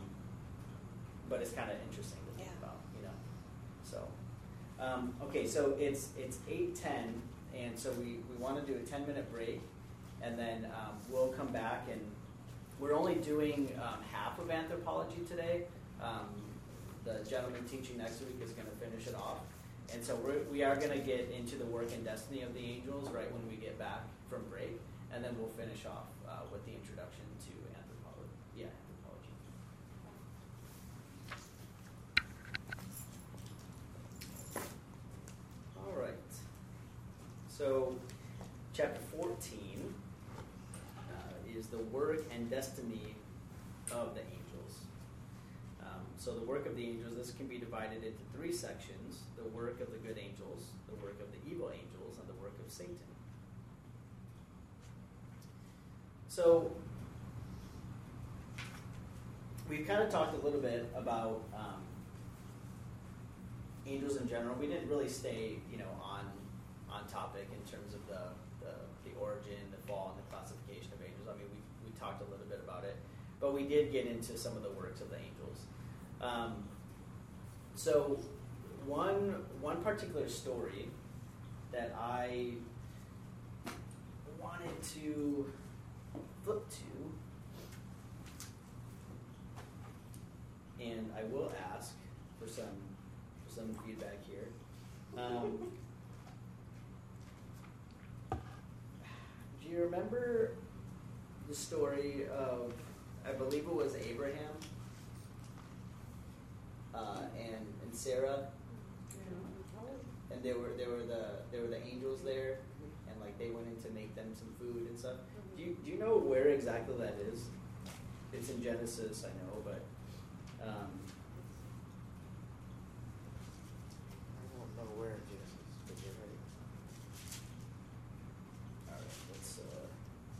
but it's kind of interesting to think Yeah. about, you know. So um, okay, so it's it's eight ten, and so we, we want to do a ten minute break. And then um, we'll come back, and we're only doing um, half of anthropology today. Um, the gentleman teaching next week is going to finish it off. And so we're, we are going to get into the work and destiny of the angels right when we get back from break. And then we'll finish off uh, with the introduction to anthropology. Yeah, anthropology. All right. So chapter fourteen uh, is the work and destiny of the angels. Um, so the work of the angels, this can be divided into three sections: the work of the good angels, the work of the evil angels, and the work of Satan. So we've kind of talked a little bit about um, angels in general. We didn't really stay, you know, on on topic in terms of the, the, the origin, the fall, and the classification of angels. I mean, we, we talked a little bit about it, but we did get into some of the works of the angels. Um, so one one particular story that I wanted to flip to, and I will ask for some for some feedback here. Um, Do you remember the story of, I believe it was Abraham uh, and and Sarah, and there were there were the there were the angels there, and like they went in to make them some food and stuff. Do you do you know where exactly that is? It's in Genesis, I know, but um, I don't know where in Genesis, but you're right. all right, let's. Uh,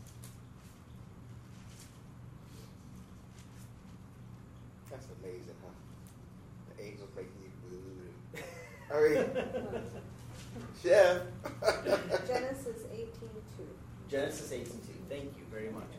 That's amazing, huh? The angels making you food. I mean, chef. Genesis eighteen two. Genesis eighteen two. Thank you very much.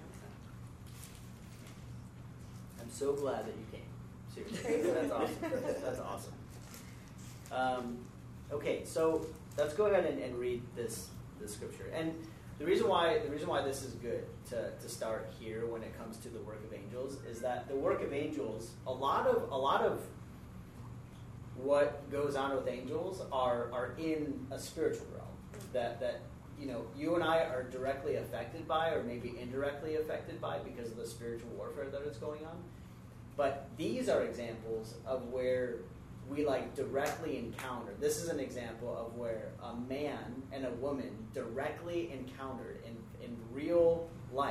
I'm so glad that you came. Seriously, that's awesome. That's awesome. Um, okay, so let's go ahead and, and read this this scripture. And the reason why the reason why this is good to, to start here when it comes to the work of angels is that the work of angels, a lot of a lot of what goes on with angels are are in a spiritual realm that that you know you and I are directly affected by, or maybe indirectly affected by, because of the spiritual warfare that is going on. But these are examples of where we like directly encounter. This is an example of where a man and a woman directly encountered in, in real life,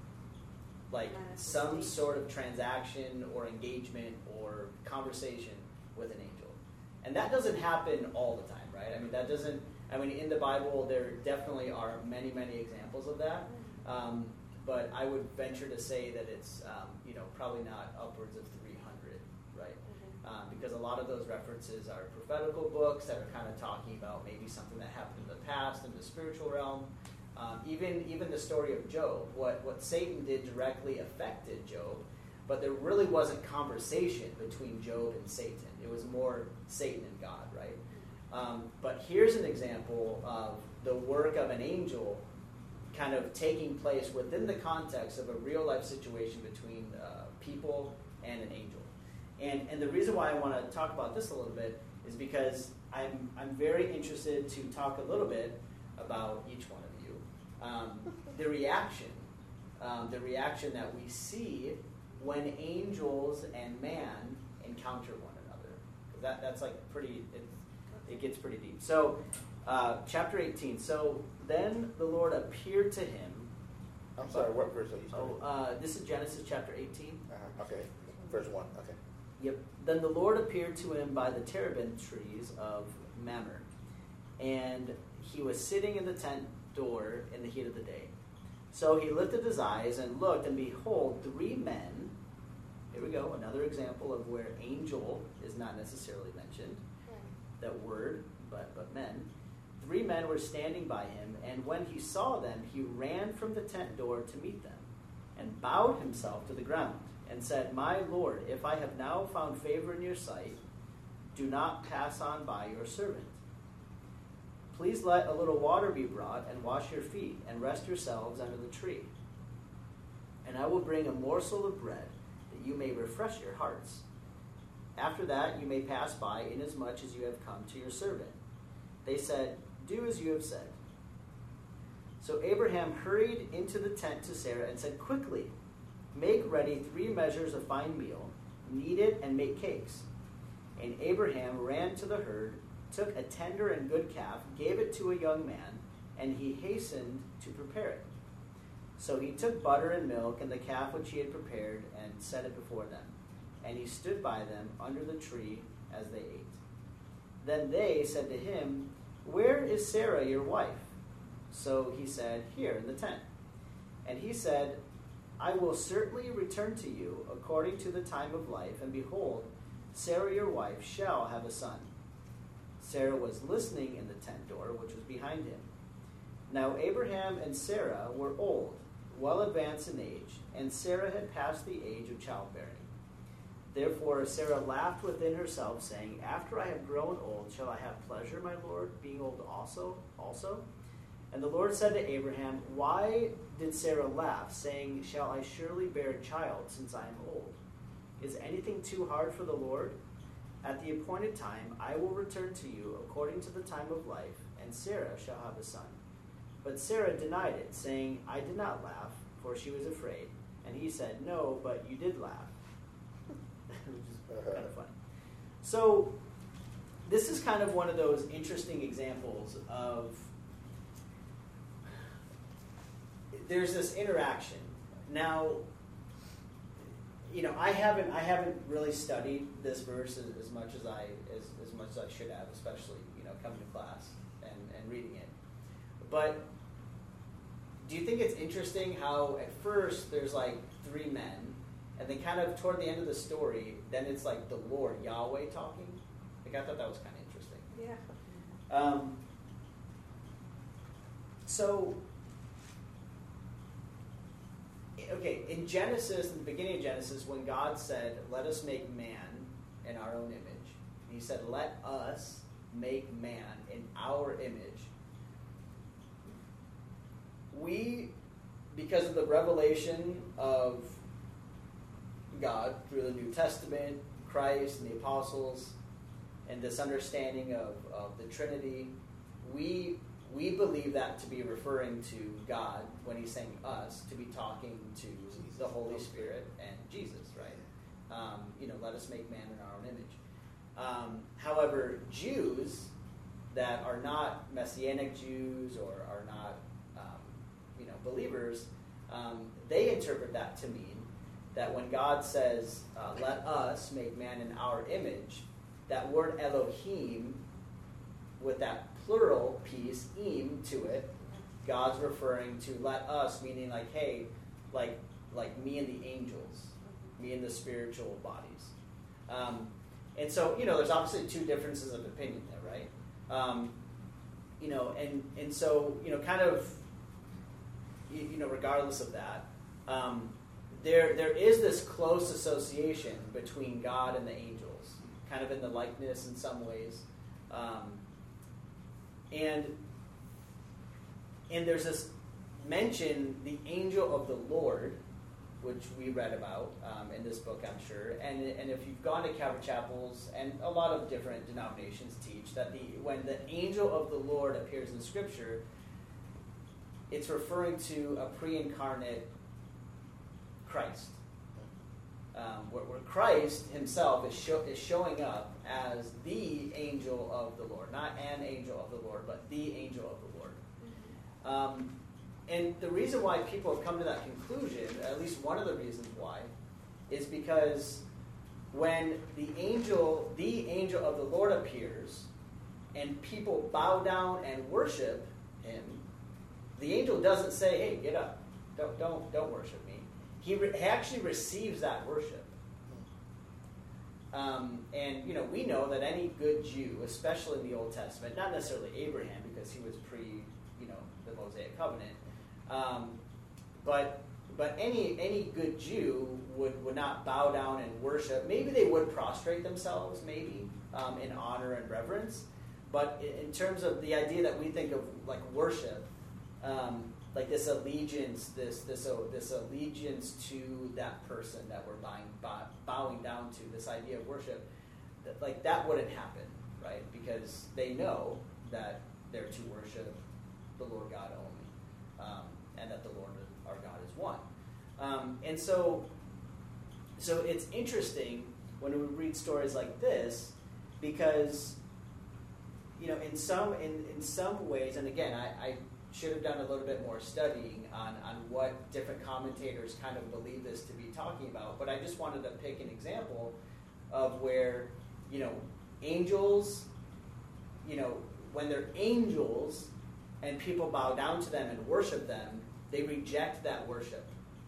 like some sort of transaction or engagement or conversation with an angel. And that doesn't happen all the time, right? I mean, that doesn't, I mean, in the Bible, there definitely are many, many examples of that. Um, but I would venture to say that it's, um, you know, probably not upwards of three hundred, right? Um, because a lot of those references are prophetical books that are kind of talking about maybe something that happened in the past in the spiritual realm. Um, even even the story of Job, what, what Satan did directly affected Job, but there really wasn't conversation between Job and Satan. It was more Satan and God, right? Um, but here's an example of the work of an angel kind of taking place within the context of a real-life situation between uh, people and an angel. And and the reason why I want to talk about this a little bit is because I'm I'm very interested to talk a little bit about each one of you. Um, the reaction, um, the reaction that we see when angels and man encounter one another. That that's like pretty. It, it gets pretty deep. So, uh, chapter eighteen. So then the Lord appeared to him. I'm sorry. What verse are you Oh, starting? uh, this is Genesis chapter eighteen. Uh-huh. Okay, verse one. Okay. Yep. Then the Lord appeared to him by the terebinth trees of Mamre, and he was sitting in the tent door in the heat of the day. So he lifted his eyes and looked, and behold, three men. Here we go, another example of where angel is not necessarily mentioned, that word, but but men. Three men were standing by him, and when he saw them, he ran from the tent door to meet them, and bowed himself to the ground, and said, "My Lord, if I have now found favor in your sight, do not pass on by your servant. Please let a little water be brought, and wash your feet, and rest yourselves under the tree. And I will bring a morsel of bread, that you may refresh your hearts. After that you may pass by, inasmuch as you have come to your servant." They said, "Do as you have said." So Abraham hurried into the tent to Sarah and said, "Quickly, make ready three measures of fine meal, knead it, and make cakes." And Abraham ran to the herd, took a tender and good calf, gave it to a young man, and he hastened to prepare it. So he took butter and milk and the calf which he had prepared and set it before them. And he stood by them under the tree as they ate. Then they said to him, "Where is Sarah your wife?" So he said, "Here in the tent." And he said, "I will certainly return to you according to the time of life, and behold, Sarah your wife shall have a son." Sarah was listening in the tent door, which was behind him. Now Abraham and Sarah were old, well advanced in age, and Sarah had passed the age of childbearing. Therefore Sarah laughed within herself, saying, "After I have grown old, shall I have pleasure, my Lord, being old also? also? And the Lord said to Abraham, "Why did Sarah laugh, saying, 'Shall I surely bear a child, since I am old?' Is anything too hard for the Lord? At the appointed time I will return to you according to the time of life, and Sarah shall have a son." But Sarah denied it, saying, "I did not laugh," for she was afraid. And he said, "No, but you did laugh." Which is kind of funny. So this is kind of one of those interesting examples of there's this interaction. Now, you know, I haven't I haven't really studied this verse as, as much as I as, as much as I should have, especially, you know, coming to class and, and reading it. But do you think it's interesting how at first there's like three men, and then kind of toward the end of the story, then it's like the Lord, Yahweh, talking? Like, I thought that was kind of interesting. Yeah. Um, so, okay, in Genesis, in the beginning of Genesis, when God said, let us make man in our own image, he said, let us make man in our image. We, because of the revelation of God through the New Testament, Christ and the apostles, and this understanding of, of the Trinity, we we believe that to be referring to God when he's saying us, to be talking to the Holy Spirit and Jesus, right? Um, you know, let us make man in our own image. Um, however, Jews that are not Messianic Jews or are not, um, you know, believers, um, they interpret that to mean that when God says, uh, let us make man in our image, that word Elohim, with that plural piece, im, to it, God's referring to let us, meaning like, hey, like like me and the angels, me and the spiritual bodies. Um, and so, you know, there's obviously two differences of opinion there, right? Um, you know, and, and so, you know, kind of, you, you know, regardless of that, um, there there is this close association between God and the angels, kind of in the likeness in some ways. Um, and and there's this mention, the angel of the Lord, which we read about um, in this book, I'm sure. And and if you've gone to Calvary Chapels, and a lot of different denominations teach that the when the angel of the Lord appears in Scripture, it's referring to a pre-incarnate Christ, um, where, where Christ himself is, show, is showing up as the angel of the Lord, not an angel of the Lord, but the angel of the Lord. Um, and the reason why people have come to that conclusion, at least one of the reasons why, is because when the angel, the angel of the Lord appears, and people bow down and worship him, the angel doesn't say, "Hey, get up, don't don't don't worship me." He, re- he actually receives that worship. Um, and, you know, we know that any good Jew, especially in the Old Testament, not necessarily Abraham because he was pre, you know, the Mosaic covenant, um, but but any any good Jew would, would not bow down and worship. Maybe they would prostrate themselves, maybe, um, in honor and reverence. But in, in terms of the idea that we think of, like, worship, um, like this allegiance, this this uh, this allegiance to that person that we're bowing, bow, bowing down to, this idea of worship, that, like that wouldn't happen, right? Because they know that they're to worship the Lord God only, um, and that the Lord our God is one. Um, and so, so it's interesting when we read stories like this, because you know, in some in, in some ways, and again, I. I should have done a little bit more studying on, on what different commentators kind of believe this to be talking about. But I just wanted to pick an example of where, you know, angels, you know, when they're angels and people bow down to them and worship them, they reject that worship.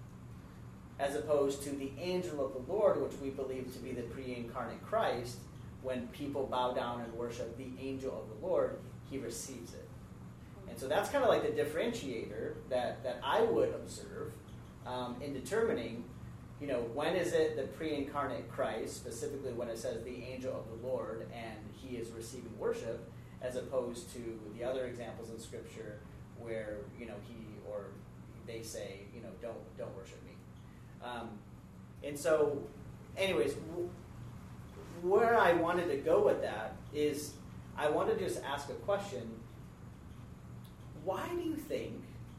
As opposed to the angel of the Lord, which we believe to be the pre-incarnate Christ, when people bow down and worship the angel of the Lord, he receives it. And so that's kind of like the differentiator that, that I would observe um, in determining, you know, when is it the pre-incarnate Christ, specifically when it says the angel of the Lord and he is receiving worship, as opposed to the other examples in Scripture where, you know, he or they say, you know, don't don't worship me. Um, and so, anyways, w- where I wanted to go with that is I wanted to just ask a question. Why do you think,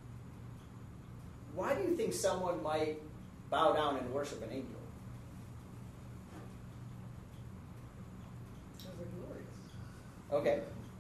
why do you think someone might bow down and worship an angel? Okay.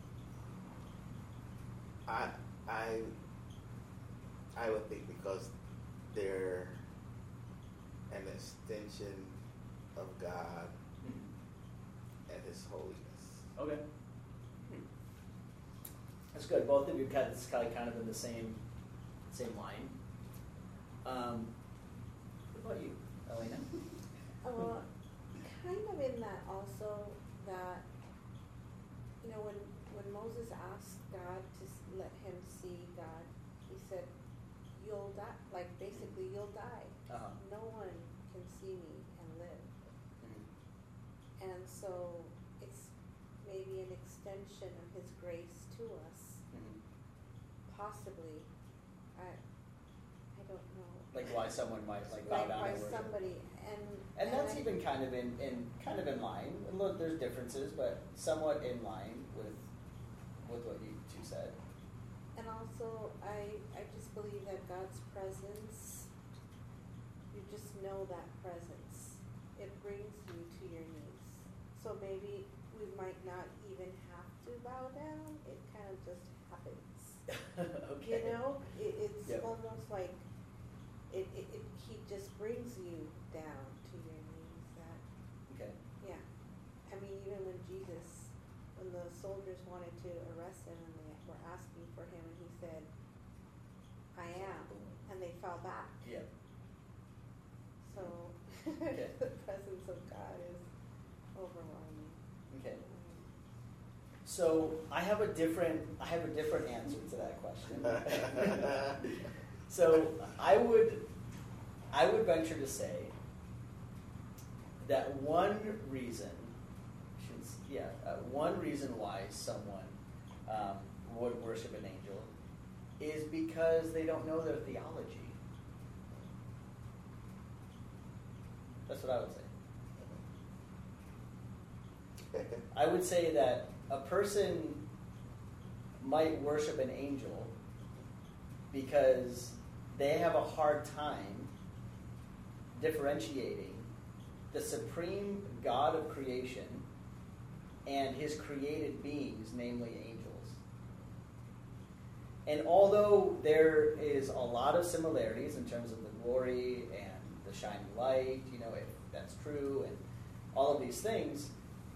I I I would think because they're an extension of God Mhm. and His holiness. Okay. Hmm. That's good. Both of you kind of, kind of in the same same line. Um, what about you, Elena? Well, kind of in that also that, you know, when when Moses asked God to s- let him see God, he said, "You'll die." Like basically, you'll die. Uh-huh. No one can see me and live. Mhm. And so it's maybe an extension of His grace to us, Mhm. possibly. I I don't know. Like why someone might like bow Like down why and worship. somebody and And that's I- even kind of in, in kind of in line. Look, there's differences, but somewhat in line with with what you two said. And also, I I just believe that God's presence, you just know that presence. It brings you to your knees. So maybe we might not even have to bow down. It kind of just happens. Okay. You know, it, it's Yep. almost like it, it, it He just brings you down to your knees. That Okay. yeah. I mean, even when Jesus, when the soldiers wanted to arrest him and they were asking for him, and he said, "I am," and they fell back. Yeah. So Okay. the presence of God is overwhelming. Okay. So I have a different I have a different answer to that question. So I would I would venture to say that one reason, shouldn't s- yeah, uh, one reason why someone um, would worship an angel is because they don't know their theology. That's what I would say. I would say that a person might worship an angel because they have a hard time differentiating the supreme God of creation and His created beings, namely angels. And although there is a lot of similarities in terms of the glory and the shining light, you know, if that's true, and all of these things,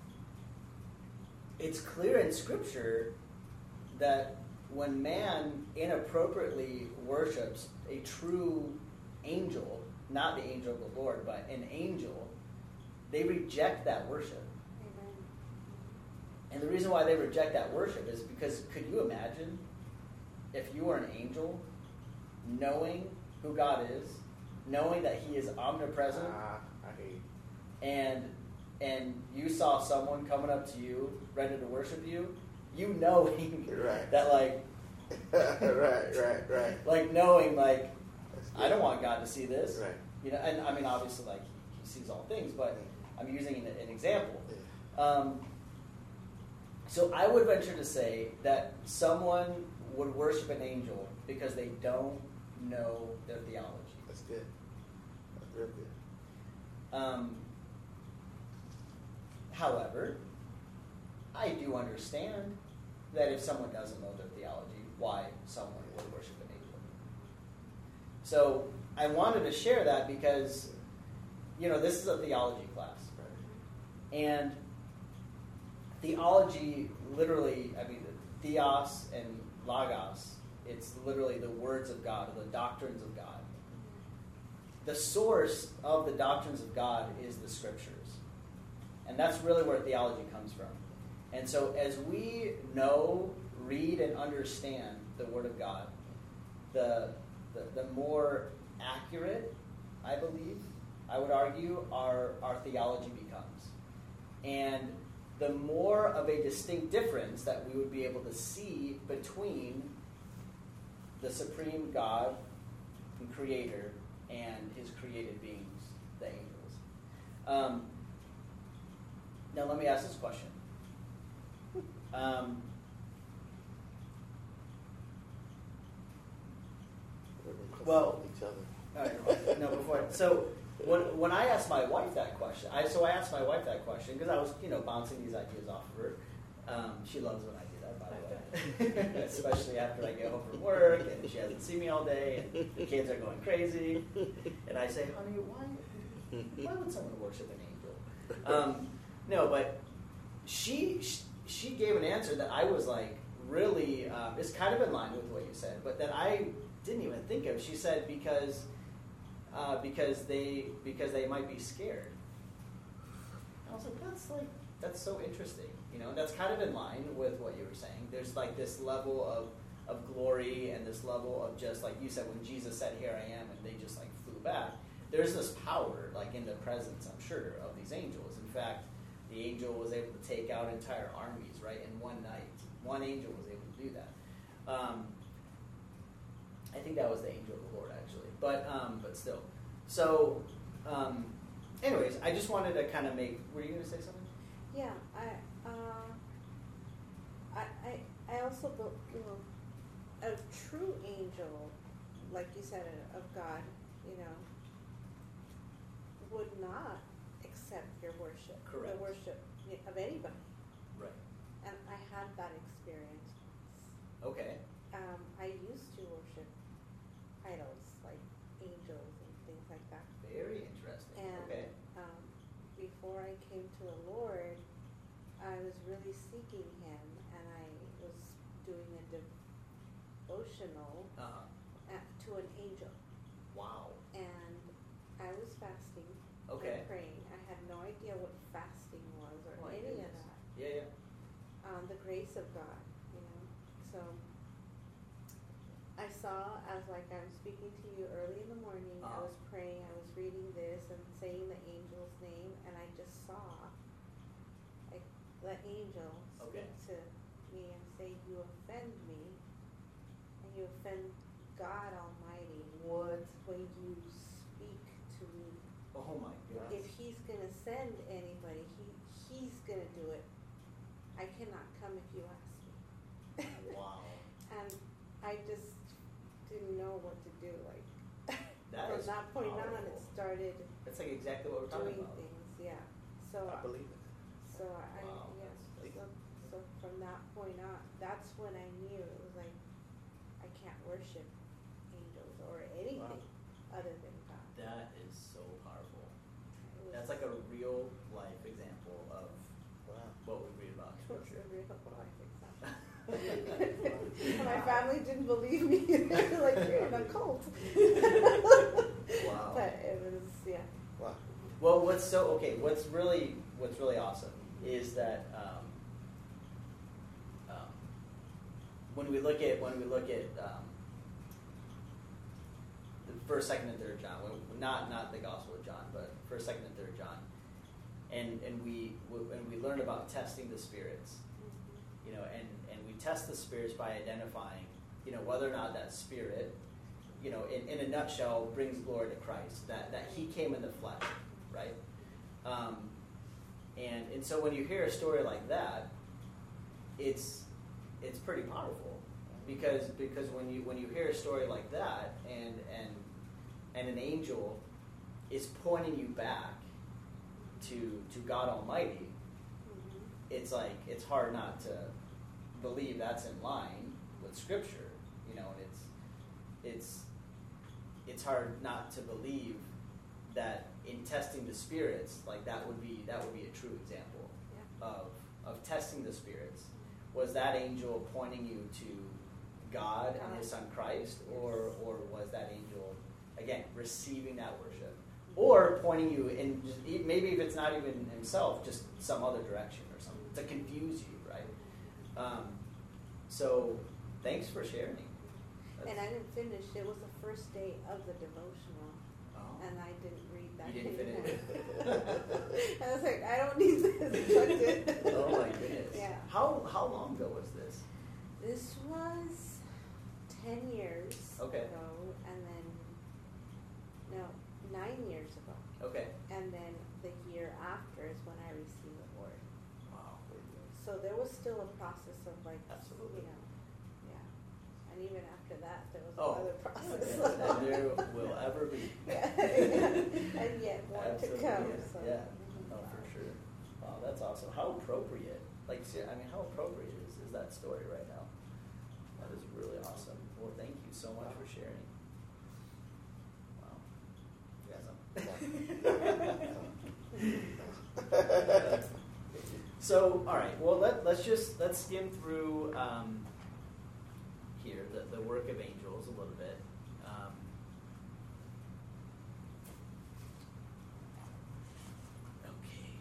it's clear in Scripture that when man inappropriately worships a true angel, not the angel of the Lord, but an angel, they reject that worship. Amen. And the reason why they reject that worship is because, could you imagine if you were an angel, knowing who God is, knowing that He is omnipresent, Ah, I hate. and and you saw someone coming up to you ready to worship you, you knowing Right. that like right, right, right. like knowing like That's good. I don't want God to see this. Right. You know, and I mean obviously like He sees all things, but I'm using an, an example. Yeah. Um, so I would venture to say that someone would worship an angel because they don't know their theology. That's good. That's real good. Um, however, I do understand that if someone doesn't know their theology, why someone would worship an angel. So I wanted to share that because, you know, this is a theology class. Right. And theology literally, I mean, theos and logos, it's literally the words of God, or the doctrines of God. The source of the doctrines of God is the Scriptures. And that's really where theology comes from. And so as we know, read, and understand the Word of God, the, the, the more accurate, I believe, I would argue, our, our theology becomes. And the more of a distinct difference that we would be able to see between the supreme God and Creator and His created beings, the angels. Um, now let me ask this question. Um, Well- each other. all right, no, before so when when I asked my wife that question, I so I asked my wife that question because I was you know bouncing these ideas off of her. Um, she loves when I do that, by the way. Especially after I get home from work and she hasn't seen me all day and the kids are going crazy. And I say, honey, why, why would someone worship an angel? Um, no, but she, she she gave an answer that I was like, really, um, it's kind of in line with what you said, but that I didn't even think of. She said because uh, because they because they might be scared. I was like, that's like that's so interesting. You know, that's kind of in line with what you were saying. There's like this level of, of glory and this level of just like you said when Jesus said, "Here I am," and they just like flew back. There's this power like in the presence, I'm sure, of these angels. In fact, the angel was able to take out entire armies, right, in one night. One angel was able to do that. Um, I think that was the angel of the Lord, actually. But um, but still. So, um, anyways, I just wanted to kind of make. Were you going to say something? Yeah, I, uh, I, I, I also, be- you know, a true angel, like you said, of God, you know, would not accept your worship, Correct. the worship of anybody. Right. And I had that experience. Okay. Um, I used to worship idols like angels and things like that. Very interesting. And okay. um, before I came to the Lord, I was really seeking Him, and I was doing a devotional Uh-huh. at, to an angel. Wow. And I was fasting Okay. and praying. I had no idea what fasting was or Oh my any goodness. of that. Yeah, yeah. Um, the grace of God, you know. So I saw, as like I was speaking to you early in the morning, I Uh-huh. was praying, I was reading this and saying the angel's name, and I just saw like the angel Okay. speak to me and say, "You offend me, and you offend God Almighty What? when you speak to me. Oh my If goodness. He's gonna send anybody, he He's gonna do it. I cannot come if you ask me." Wow. And I just didn't know what to do. Like That from is that point on, it powerful. started That's like exactly what we're talking doing about. things. Yeah. So I believe it. so I Wow, yes. that's So, so from that point on, that's when I knew it was like I can't worship angels or anything other than God. That is so powerful. It was, That's like a real life example of Wow. what we read about in it was Scripture. a real life example. My family didn't believe me. They were like, "You're in a cult." Wow. But it was, yeah. Wow. Well, what's so okay? What's really what's really awesome is that um, um, when we look at when we look at um, the first, second, and third John, when, not not the Gospel of John, but first, second, and third John, and and we and we learn about testing the spirits, you know, and, and we test the spirits by identifying, you know, whether or not that spirit, you know, in, in a nutshell, brings glory to Christ, that, that He came in the flesh, right? Um, and and so when you hear a story like that, it's it's pretty powerful, because because when you when you hear a story like that, and and and an angel is pointing you back to to God Almighty, Mm-hmm. it's like it's hard not to believe that's in line with Scripture, you know. And it's it's it's hard not to believe that in testing the spirits, like that would be that would be a true example Yeah. of of testing the spirits. Was that angel pointing you to God and His Son Christ, or or was that angel again receiving that worship, or pointing you in just, maybe if it's not even Himself, just some other direction or something to confuse you, right? Um, so thanks for sharing. That's- And I didn't finish. It was the first day of the devotional, Oh. and I didn't read that. You didn't anymore. finish. I was like, I don't need this. Chucked it. Oh my goodness! Yeah. How how long ago was this? This was ten years Okay. ago, and then no, nine years ago, Okay. and then the year after is when I received the Lord. Wow. So there was still a process of like, Absolutely. you know, yeah. And even after that, there was Oh. another process. And there will ever be. Yeah, yeah. And yet more Absolutely, to come. yeah. So. Yeah. Oh, for sure. Wow, that's awesome. How appropriate Like, I mean, how appropriate is, is that story right now? That is really awesome. Well, thank you so much for sharing. Wow. You guys So, all right. Well, let, let's just let's skim through um, here the, the work of angels a little bit. Um, okay.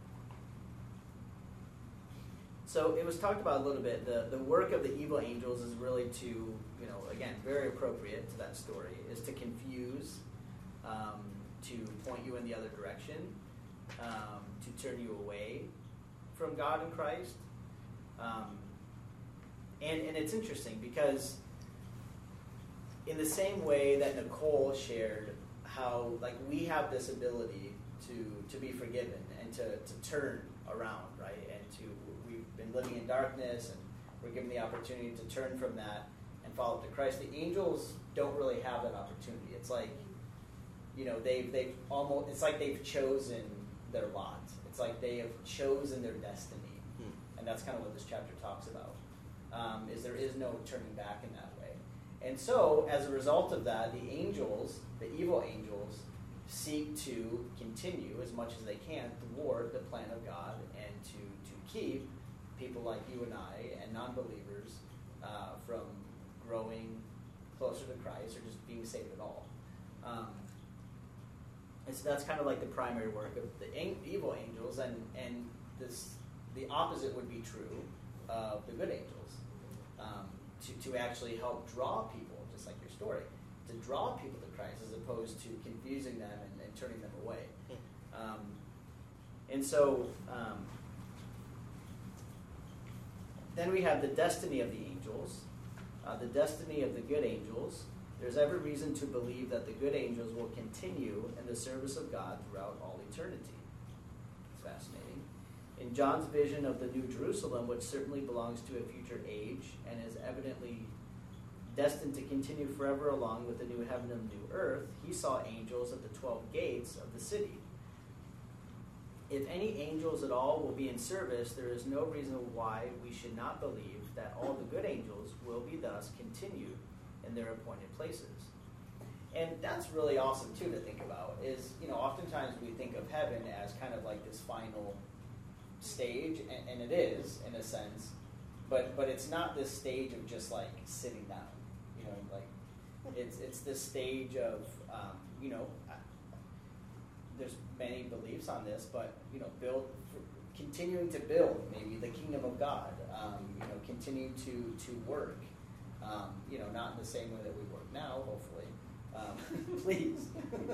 So it was talked about a little bit. The the work of the evil angels is really to, you know, again, very appropriate to that story, is to confuse, um, to point you in the other direction, um, to turn you away from God and Christ. Um, and, and it's interesting because in the same way that Nicole shared how, like, we have this ability to, to be forgiven and to, to turn around, right? And to, we've been living in darkness and we're given the opportunity to turn from that and follow to Christ. The angels don't really have that opportunity. It's like, you know, they've, they've almost, it's like they've chosen their lot. It's like they have chosen their destiny. Hmm. And that's kind of what this chapter talks about, um, is there is no turning back in that way. And so, as a result of that, the angels, the evil angels, seek to continue as much as they can thwart the plan of God and to, to keep people like you and I and non-believers uh, from growing closer to Christ or just being saved at all. Um, And so that's kind of like the primary work of the ang- evil angels, and, and this the opposite would be true of the good angels, um, to, to actually help draw people, just like your story, to draw people to Christ as opposed to confusing them and, and turning them away. Um, and so um, then we have the destiny of the angels, uh, the destiny of the good angels. There's every reason to believe that the good angels will continue in the service of God throughout all eternity. It's fascinating. In John's vision of the New Jerusalem, which certainly belongs to a future age and is evidently destined to continue forever along with the new heaven and new earth, he saw angels at the twelve gates of the city. If any angels at all will be in service, there is no reason why we should not believe that all the good angels will be thus continued in their appointed places. And that's really awesome too to think about, is, you know, oftentimes we think of heaven as kind of like this final stage, and, and it is in a sense, but but it's not this stage of just like sitting down, you know, like it's it's this stage of um, you know, there's many beliefs on this, but you know, build continuing to build maybe the kingdom of God, um, you know, continue to to work. Um, you know, not in the same way that we work now, hopefully, um, please,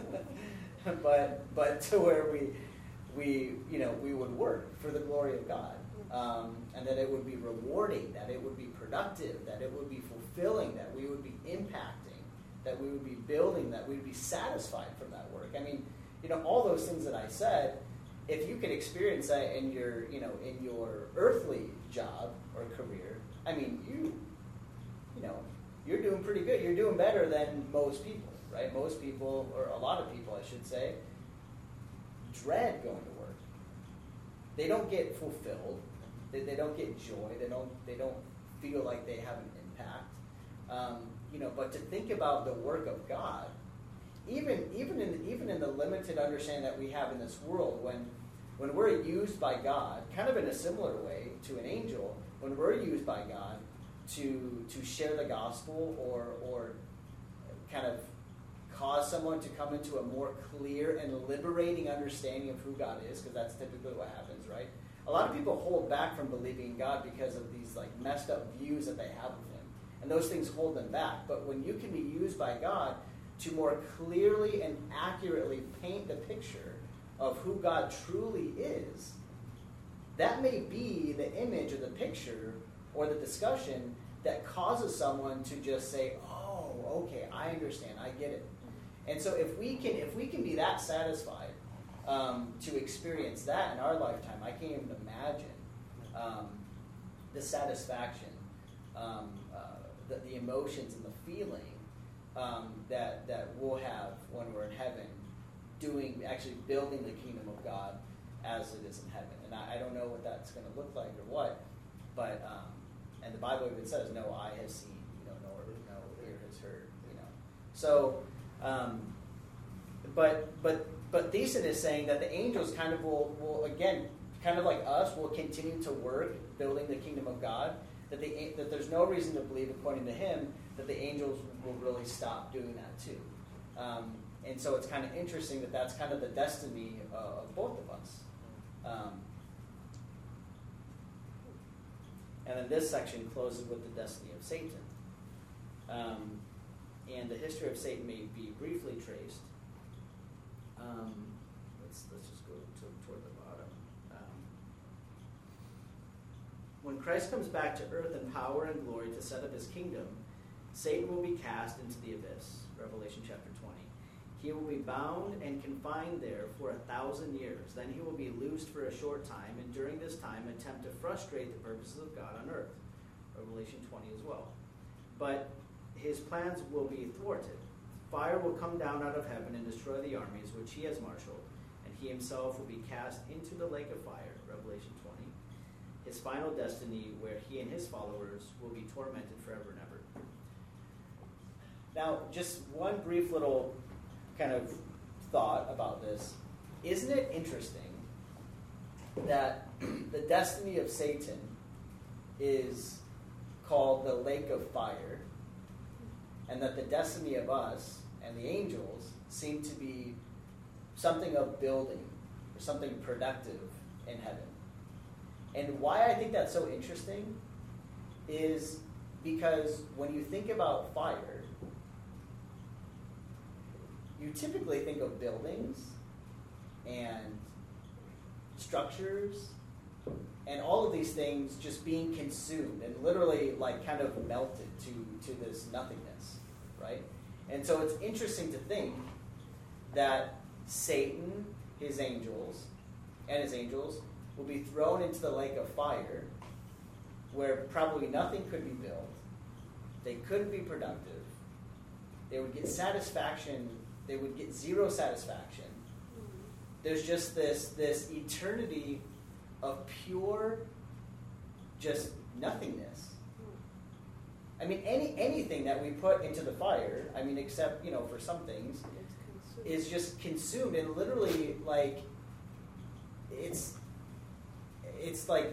but but to where we we you know we would work for the glory of God, um, and that it would be rewarding, that it would be productive, that it would be fulfilling, that we would be impacting, that we would be building, that we would be satisfied from that work. I mean, you know, all those things that I said, if you could experience that in your you know in your earthly job or career, I mean, you. You know, you're doing pretty good. You're doing better than most people, right? Most people, or a lot of people, I should say, dread going to work. They don't get fulfilled. They, they don't get joy. They don't. They don't feel like they have an impact. Um, you know, but to think about the work of God, even even in even in the limited understanding that we have in this world, when when we're used by God, kind of in a similar way to an angel, when we're used by God to to share the gospel or or kind of cause someone to come into a more clear and liberating understanding of who God is, because that's typically what happens, right? A lot of people hold back from believing in God because of these like messed up views that they have of him, and those things hold them back. But when you can be used by God to more clearly and accurately paint the picture of who God truly is, that may be the image or the picture or the discussion that causes someone to just say, oh, okay, I understand, I get it. And so if we can if we can be that satisfied um, to experience that in our lifetime, I can't even imagine um, the satisfaction, um, uh, the, the emotions and the feeling um, that, that we'll have when we're in heaven, doing actually building the kingdom of God as it is in heaven. And I, I don't know what that's going to look like or what, but um, and the Bible even says, no eye has seen, you know, nor no ear has heard, you know. So, um, but but but Thiessen is saying that the angels kind of will, will again, kind of like us, will continue to work building the kingdom of God. That the that there's no reason to believe, according to him, that the angels will really stop doing that too. Um, and so it's kind of interesting that that's kind of the destiny uh, of both of us. Um, and then this section closes with the destiny of Satan. Um, and the history of Satan may be briefly traced. Um, let's let's just go to, toward the bottom. Um, when Christ comes back to earth in power and glory to set up his kingdom, Satan will be cast into the abyss. Revelation chapter twenty. He will be bound and confined there for a thousand years. Then he will be loosed for a short time, and during this time attempt to frustrate the purposes of God on earth. Revelation twenty as well. But his plans will be thwarted. Fire will come down out of heaven and destroy the armies which he has marshaled, and he himself will be cast into the lake of fire. Revelation twenty. His final destiny, where he and his followers will be tormented forever and ever. Now, just one brief little kind of thought about this. Isn't it interesting that the destiny of Satan is called the lake of fire, and that the destiny of us and the angels seem to be something of building or something productive in heaven? And why I think that's so interesting is because when you think about fire, you typically think of buildings and structures and all of these things just being consumed and literally like kind of melted to, to this nothingness, right? And so it's interesting to think that Satan, his angels, and his angels will be thrown into the lake of fire where probably nothing could be built. They couldn't be productive. They would get satisfaction. They would get zero satisfaction. There's just this, this eternity of pure just nothingness. I mean, any anything that we put into the fire, I mean, except, you know, for some things, is just consumed and literally, like, it's, it's like,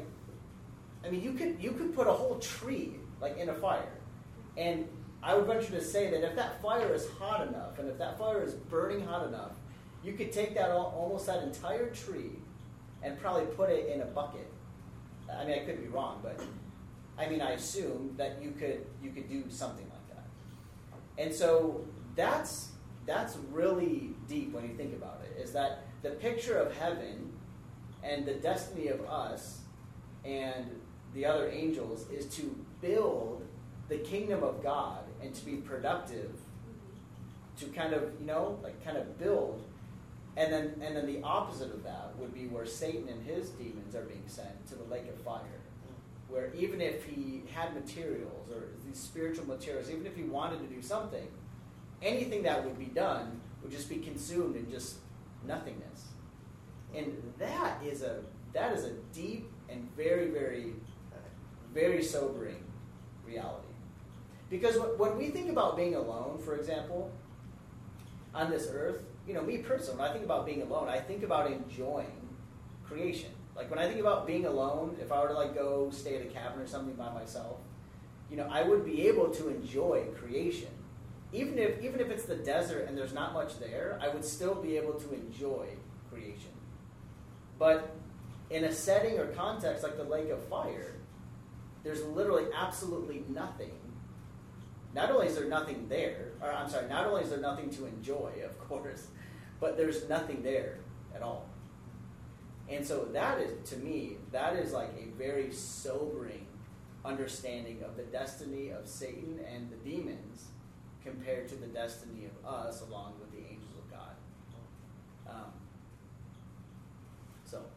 I mean, you could you could put a whole tree, like, in a fire, and I would venture to say that if that fire is hot enough, and if that fire is burning hot enough, you could take that almost that entire tree and probably put it in a bucket. I mean, I could be wrong, but I mean, I assume that you could you could do something like that. And so that's that's really deep when you think about it, is that the picture of heaven and the destiny of us and the other angels is to build the kingdom of God and to be productive, to kind of, you know, like kind of build. And then and then the opposite of that would be where Satan and his demons are being sent to the lake of fire, where even if he had materials or these spiritual materials, even if he wanted to do something, anything that would be done would just be consumed in just nothingness. And that is a that is a deep and very, very, very sobering reality. Because when we think about being alone, for example, on this earth, you know, me personally, when I think about being alone, I think about enjoying creation. Like when I think about being alone, if I were to like go stay at a cabin or something by myself, you know, I would be able to enjoy creation. Even if even if it's the desert and there's not much there, I would still be able to enjoy creation. But in a setting or context like the lake of fire, there's literally absolutely nothing. Not only is there nothing there, or I'm sorry, not only is there nothing to enjoy, of course, but there's nothing there at all. And so that is, to me, that is like a very sobering understanding of the destiny of Satan and the demons compared to the destiny of us along with the angels of God. Um, so,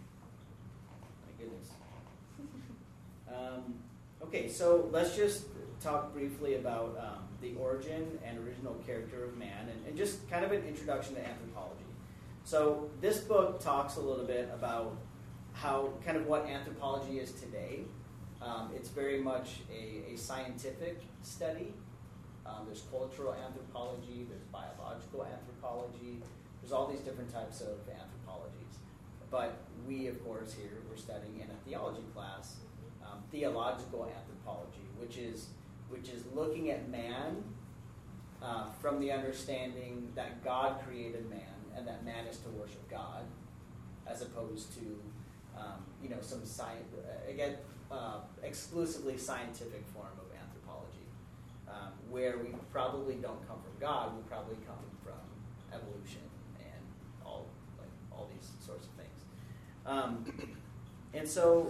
my goodness. Um, okay, so let's just talk briefly about um, the origin and original character of man, and, and just kind of an introduction to anthropology. So this book talks a little bit about how, kind of what anthropology is today. Um, it's very much a, a scientific study. Um, there's cultural anthropology, there's biological anthropology, there's all these different types of anthropologies. But we, of course, here, we're studying in a theology class, um, theological anthropology, which is which is looking at man uh, from the understanding that God created man and that man is to worship God, as opposed to um, you know some science again uh, exclusively scientific form of anthropology, um, where we probably don't come from God, we probably come from evolution and all like all these sorts of things. Um, and so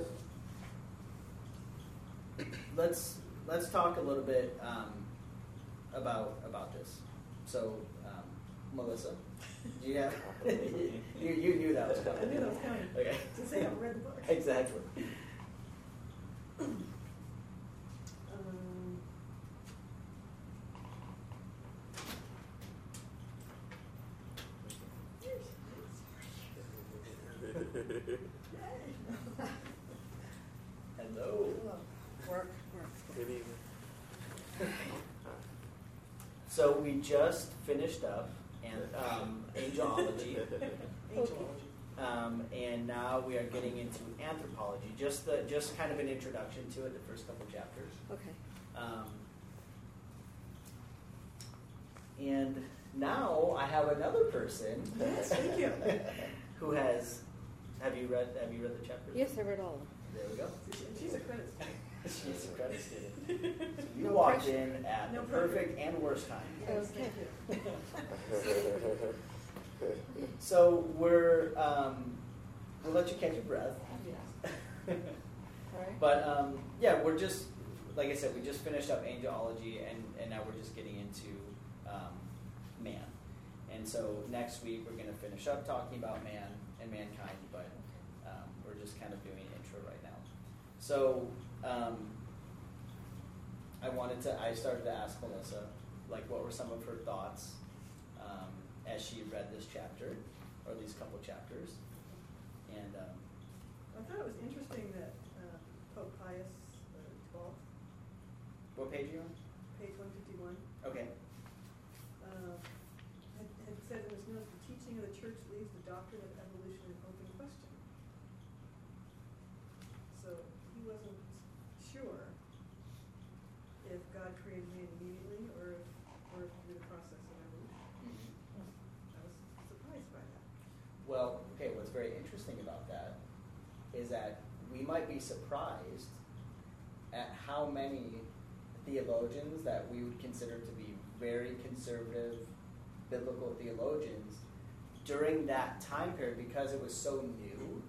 let's let's talk a little bit um, about about this. So um, Melissa, do you have you you knew that was coming? I knew that was coming. Okay. Just say I haven't read the book. Exactly. Um, Hello. Work, work. Good evening. So we just finished up and um, angelology. Angelology. Um, and now we are getting into anthropology. Just the just kind of an introduction to it, the first couple chapters. Okay. Um, and now I have another person. Yes, thank you. who has? Have you read? Have you read the chapters? Yes, I read all of them. There we go. She's a credit student. She's a credit student. So you No walked pressure. in at No the pressure. perfect and worst time. Yes, Okay. thank you. So we're um, we'll let you catch your breath. Yes. All right. But um, yeah, we're just like I said, we just finished up angelology, and, and now we're just getting into um, man. And so next week we're going to finish up talking about man and mankind, but um, we're just kind of doing an intro right now. So um, I wanted to, I started to ask Melissa, like, what were some of her thoughts um, as she read this chapter, or these couple chapters, and um, I thought it was interesting that uh, Pope Pius the twelfth, what page are you on? page one fifty-one, Okay. uh, had, had said in his notes, the teaching of the church leaves the doctrine of evolution an open question. So he wasn't sure if God created man immediately or if, or if through the process of evolution. I was surprised by that. Well, okay, what's very interesting about that is that we might be surprised at how many theologians that we would consider to be very conservative biblical theologians during that time period, because it was so new.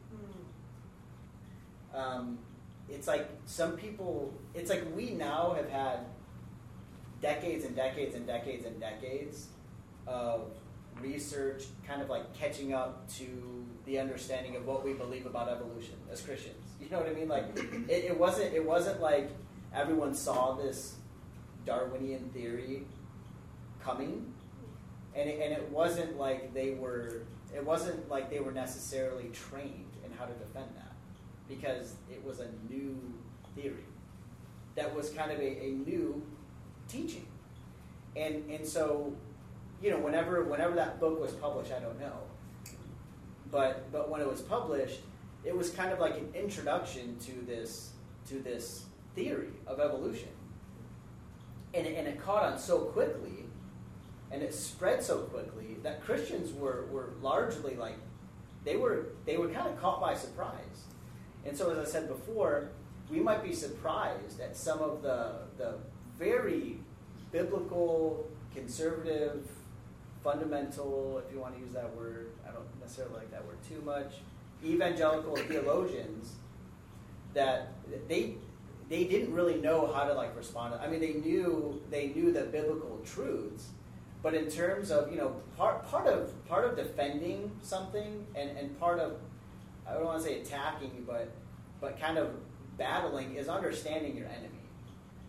Um, it's like some people, it's like we now have had decades and decades and decades and decades of research kind of like catching up to the understanding of what we believe about evolution as Christians. You know what I mean? Like it, it wasn't it wasn't like everyone saw this Darwinian theory coming, and it, and it wasn't like they were it wasn't like they were necessarily trained in how to defend that, because it was a new theory that was kind of a, a new teaching, and and so you know whenever whenever that book was published, I don't know, but but when it was published, it was kind of like an introduction to this to this theory of evolution, and it, and it caught on so quickly, and it spread so quickly that Christians were, were largely like they were they were kind of caught by surprise. And so, as I said before, we might be surprised at some of the the very biblical, conservative, fundamental, if you want to use that word, I don't necessarily like that word too much, evangelical theologians that they they didn't really know how to like respond. I mean, they knew they knew the biblical truths, but in terms of, you know, part part of part of defending something and, and part of, I don't want to say attacking, but but kind of battling is understanding your enemy.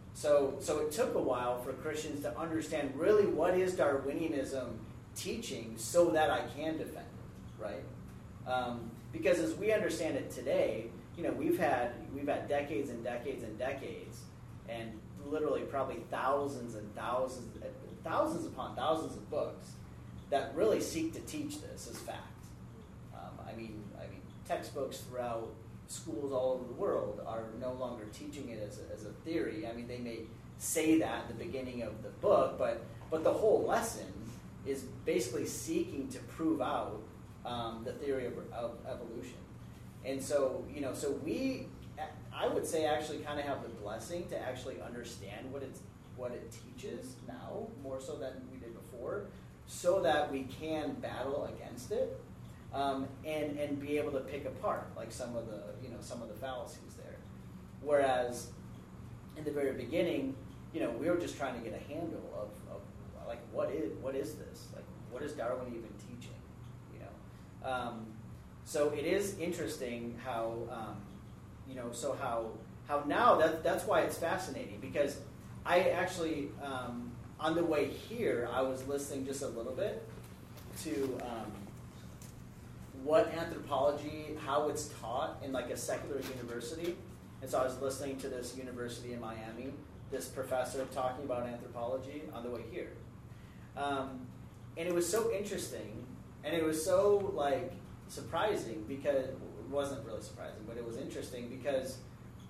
So, so it took a while for Christians to understand really what is Darwinianism teaching so that I can defend it, right? Um, because as we understand it today, you know, we've had we've had decades and decades and decades, and literally probably thousands and thousands, thousands upon thousands of books that really seek to teach this as fact. Um, I mean, I mean, textbooks throughout schools all over the world are no longer teaching it as a, as a theory. I mean, they may say that at the beginning of the book, but but the whole lesson is basically seeking to prove out um, the theory of, of evolution. And so, you know, so we, I would say, actually kind of have the blessing to actually understand what it's what it teaches now more so than we did before, so that we can battle against it. Um, and and be able to pick apart like some of the you know some of the fallacies there, whereas in the very beginning, you know, we were just trying to get a handle of, of like what is what is this, like what is Darwin even teaching, you know. Um, so it is interesting how um, you know so how how now that that's why it's fascinating, because I actually um, on the way here I was listening just a little bit to. Um, what anthropology, how it's taught in like a secular university. And so I was listening to this university in Miami, this professor talking about anthropology on the way here. Um, and it was so interesting, and it was so like surprising, because it wasn't really surprising, but it was interesting because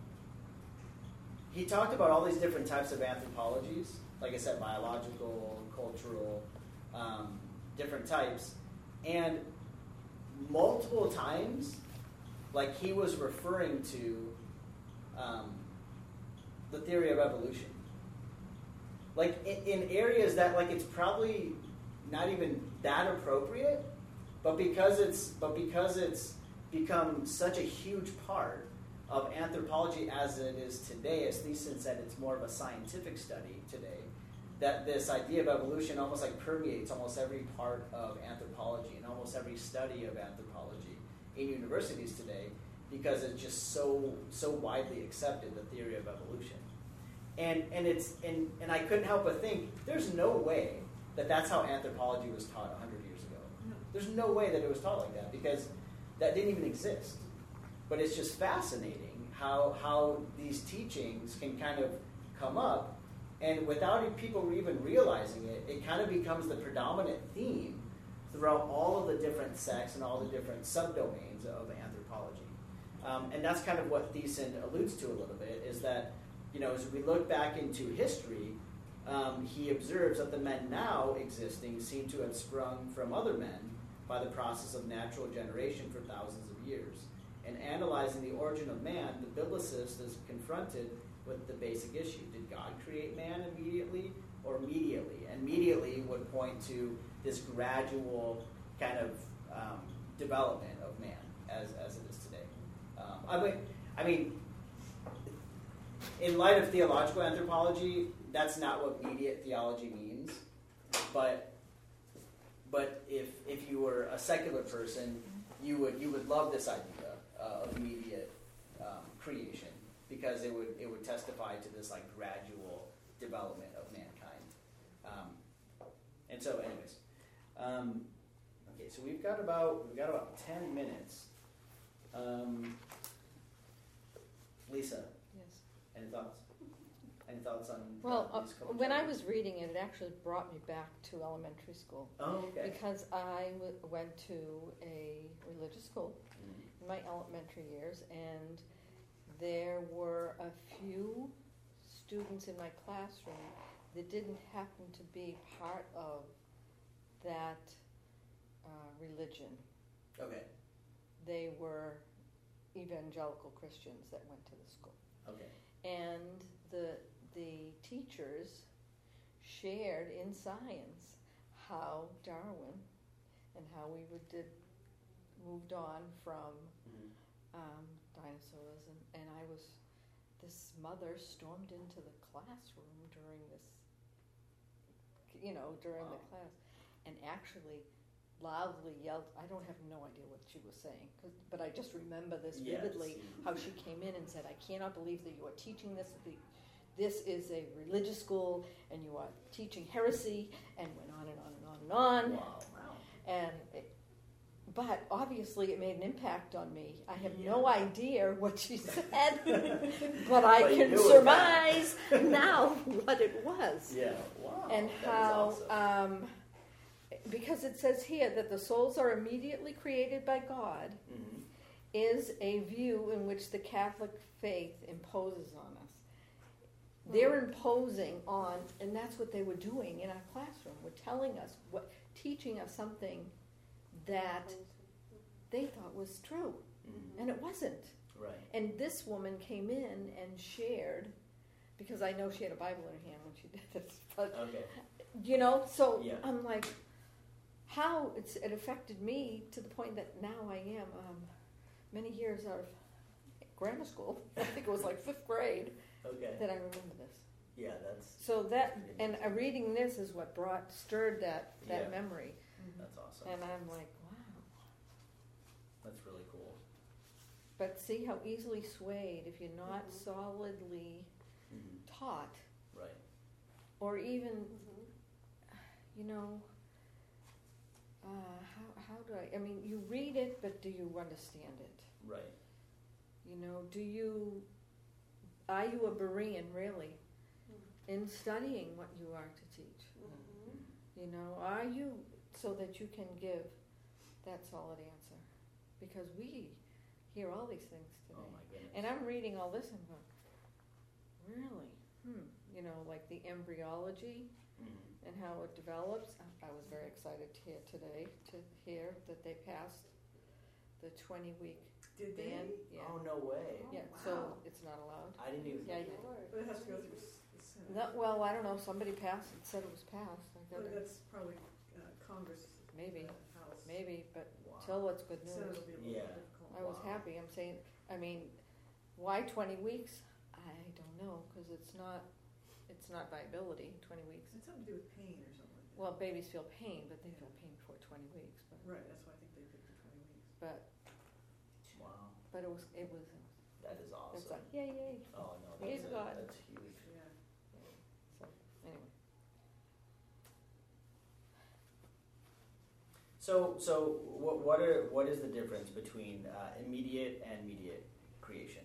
he talked about all these different types of anthropologies, like I said, biological, cultural, um, different types. And multiple times, like he was referring to um, the theory of evolution, like in, in areas that like it's probably not even that appropriate, but because it's but because it's become such a huge part of anthropology as it is today, as Thiessen said, it's more of a scientific study today. That this idea of evolution almost like permeates almost every part of anthropology and almost every study of anthropology in universities today, because it's just so so widely accepted, the theory of evolution. And and it's and, and I couldn't help but think there's no way that that's how anthropology was taught one hundred years ago. No. There's no way that it was taught like that, because that didn't even exist. But it's just fascinating how how these teachings can kind of come up. And without people even realizing it, it kind of becomes the predominant theme throughout all of the different sects and all the different subdomains of anthropology. Um, and that's kind of what Thiessen alludes to a little bit, is that, you know, as we look back into history, um, he observes that the men now existing seem to have sprung from other men by the process of natural generation for thousands of years. And analyzing the origin of man, the biblicist is confronted with the basic issue. Did God create man immediately or mediately? And mediately would point to this gradual kind of um, development of man as, as it is today. Um, I mean, I mean, in light of theological anthropology, that's not what mediate theology means. But but if if you were a secular person, you would you would love this idea uh, of mediate um, creation, because it would it would testify to this like gradual development of mankind. Um, and so, anyways, um, okay, so we've got about we've got about ten minutes. Um, Lisa, Yes. any thoughts? Any thoughts on? Well, uh, uh, these couple when I chapters? was reading it, it actually brought me back to elementary school. Oh, okay. Because I w- went to a religious school Mhm. in my elementary years, and there were a few students in my classroom that didn't happen to be part of that uh, religion. Okay. They were evangelical Christians that went to the school. Okay. And the the teachers shared in science how Darwin and how we would did moved on from Mhm. um, dinosaurs, and, and I was this mother stormed into the classroom during this, you know, during Wow. the class, and actually loudly yelled. I don't have no idea what she was saying, 'cause, but I just remember this Yes. vividly. How she came in and said, "I cannot believe that you are teaching this. The, this is a religious school, and you are teaching heresy, and went on and on and on and on. Wow. Wow. And it, but obviously it made an impact on me. I have Yeah. no idea what she said, but I But you can knew it surmise now what it was. Yeah. Wow. And that is how, awesome. um, because it says here that the souls are immediately created by God, Mhm. is a view in which the Catholic faith imposes on us. They're imposing on, and that's what they were doing in our classroom. Were telling us, what, teaching us something that they thought was true, Mhm. and it wasn't. Right. And this woman came in and shared, because I know she had a Bible in her hand when she did this, but Okay. you know, so Yeah. I'm like, how it's, it affected me to the point that now I am um, many years out of grammar school. I think it was like fifth grade Okay. that I remember this. Yeah, that's So that, and uh, reading this is what brought, stirred that, that Yeah. memory. that's awesome. And I'm like, wow. That's really cool. But see how easily swayed if you're not Mhm. solidly Mhm. taught, Right. or even, Mhm. you know, uh, how, how do I, I mean, you read it, but do you understand it? Right. You know, do you, are you a Berean, really, in studying what you are to teach? Mhm. You know, are you, so that you can give that solid answer? Because we hear all these things today. Oh my goodness. And I'm reading all this and going, really? Hmm. You know, like the embryology Mhm. and how it develops. I, I was very excited to hear today to hear that they passed the twenty-week Did they? ban. Yeah. Oh no way. Yeah. wow. So it's not allowed. I didn't even. Yeah, think yeah. of But it has to go through s- the Senate. No, well, I don't know. Somebody passed it, said it was passed. I Well, gotta, that's probably uh, Congress. Maybe. uh, House. maybe, but Wow. till it's good Senate news. will be a little Yeah. more difficult. I was Wow. happy. I'm saying, I mean, why twenty weeks? I don't know, because it's not, it's not viability, twenty weeks. It's something to do with pain or something like that. Well, babies feel pain, but they feel pain before twenty weeks. But, Right, that's why I think they picked the twenty weeks. but, Wow. but it was, it was, That is it's awesome. like, yay, yay. Oh no, Praise that's, a, God. that's huge. Yeah. So, anyway. So, so what, what are what is the difference between uh, immediate and mediate creation?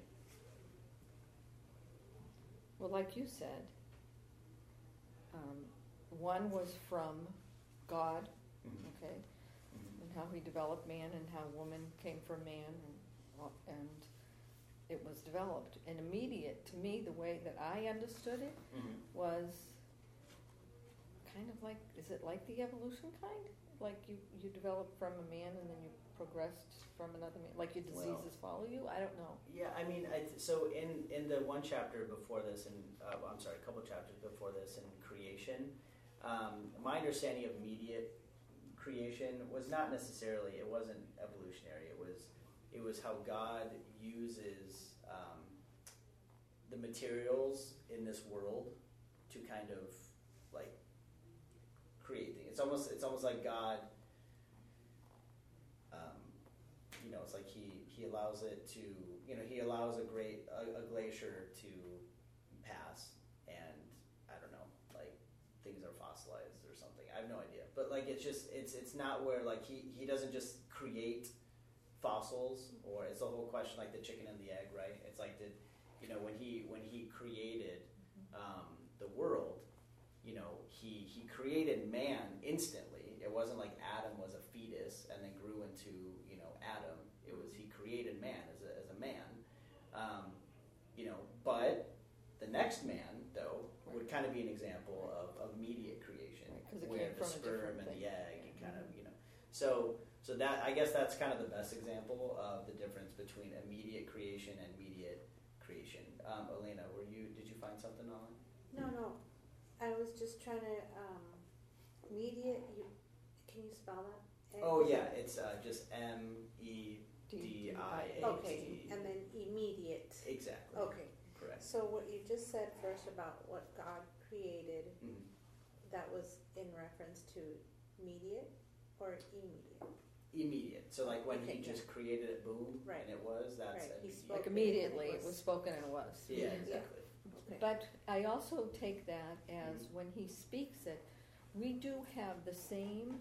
Well, like you said, um, one was from God, Mhm. okay, Mhm. and how he developed man and how woman came from man, and and it was developed. And immediate, to me, the way that I understood it Mhm. was kind of like, is it like the evolution kind? Like you, you develop from a man and then you progressed from another man, like your Well- diseases follow you? I don't know. Yeah, I mean, I, so in, in the one chapter before this, and uh, I'm sorry, a couple chapters before this in creation, um, my understanding of immediate creation was not necessarily, it wasn't evolutionary. It was, it was how God uses um, the materials in this world to kind of like create things. It's almost, it's almost like God. Um, you know, it's like he, he allows it to, you know, he allows a great, a, a glacier to pass, and I don't know, like, things are fossilized or something. I have no idea. But, like, it's just, it's it's not where, like, he, he doesn't just create fossils, or it's the whole question, like, the chicken and the egg, right? It's like, did, you know, when he, when he created um, the world, you know, he, he created man instantly. It wasn't like Adam was a fetus and then grew into, you know, Adam. It was, he created man as a, as a man. Um, you know, but the next man, though, would kind of be an example of, of immediate creation, Right, 'cause it where came the from a sperm different and the thing. egg and kind of, you know. So, so that, I guess that's kind of the best example of the difference between immediate creation and mediate creation. Um, Elena, were you, did you find something on it? No, no. I was just trying to, um, mediate, you, can you spell that? Oh yeah, it's uh, just M E D I A T. Okay, and then immediate. Exactly. Okay. Correct. So what you just said first about what God created, Mhm. that was in reference to mediate or immediate? Immediate. So like when Okay, he yeah. just created it, boom, Right. and it was. That's Right, he immediate. spoke Like it. immediately, It it was was- spoken and it was. Yeah, exactly. Okay. But I also take that as when he speaks it, we do have the same,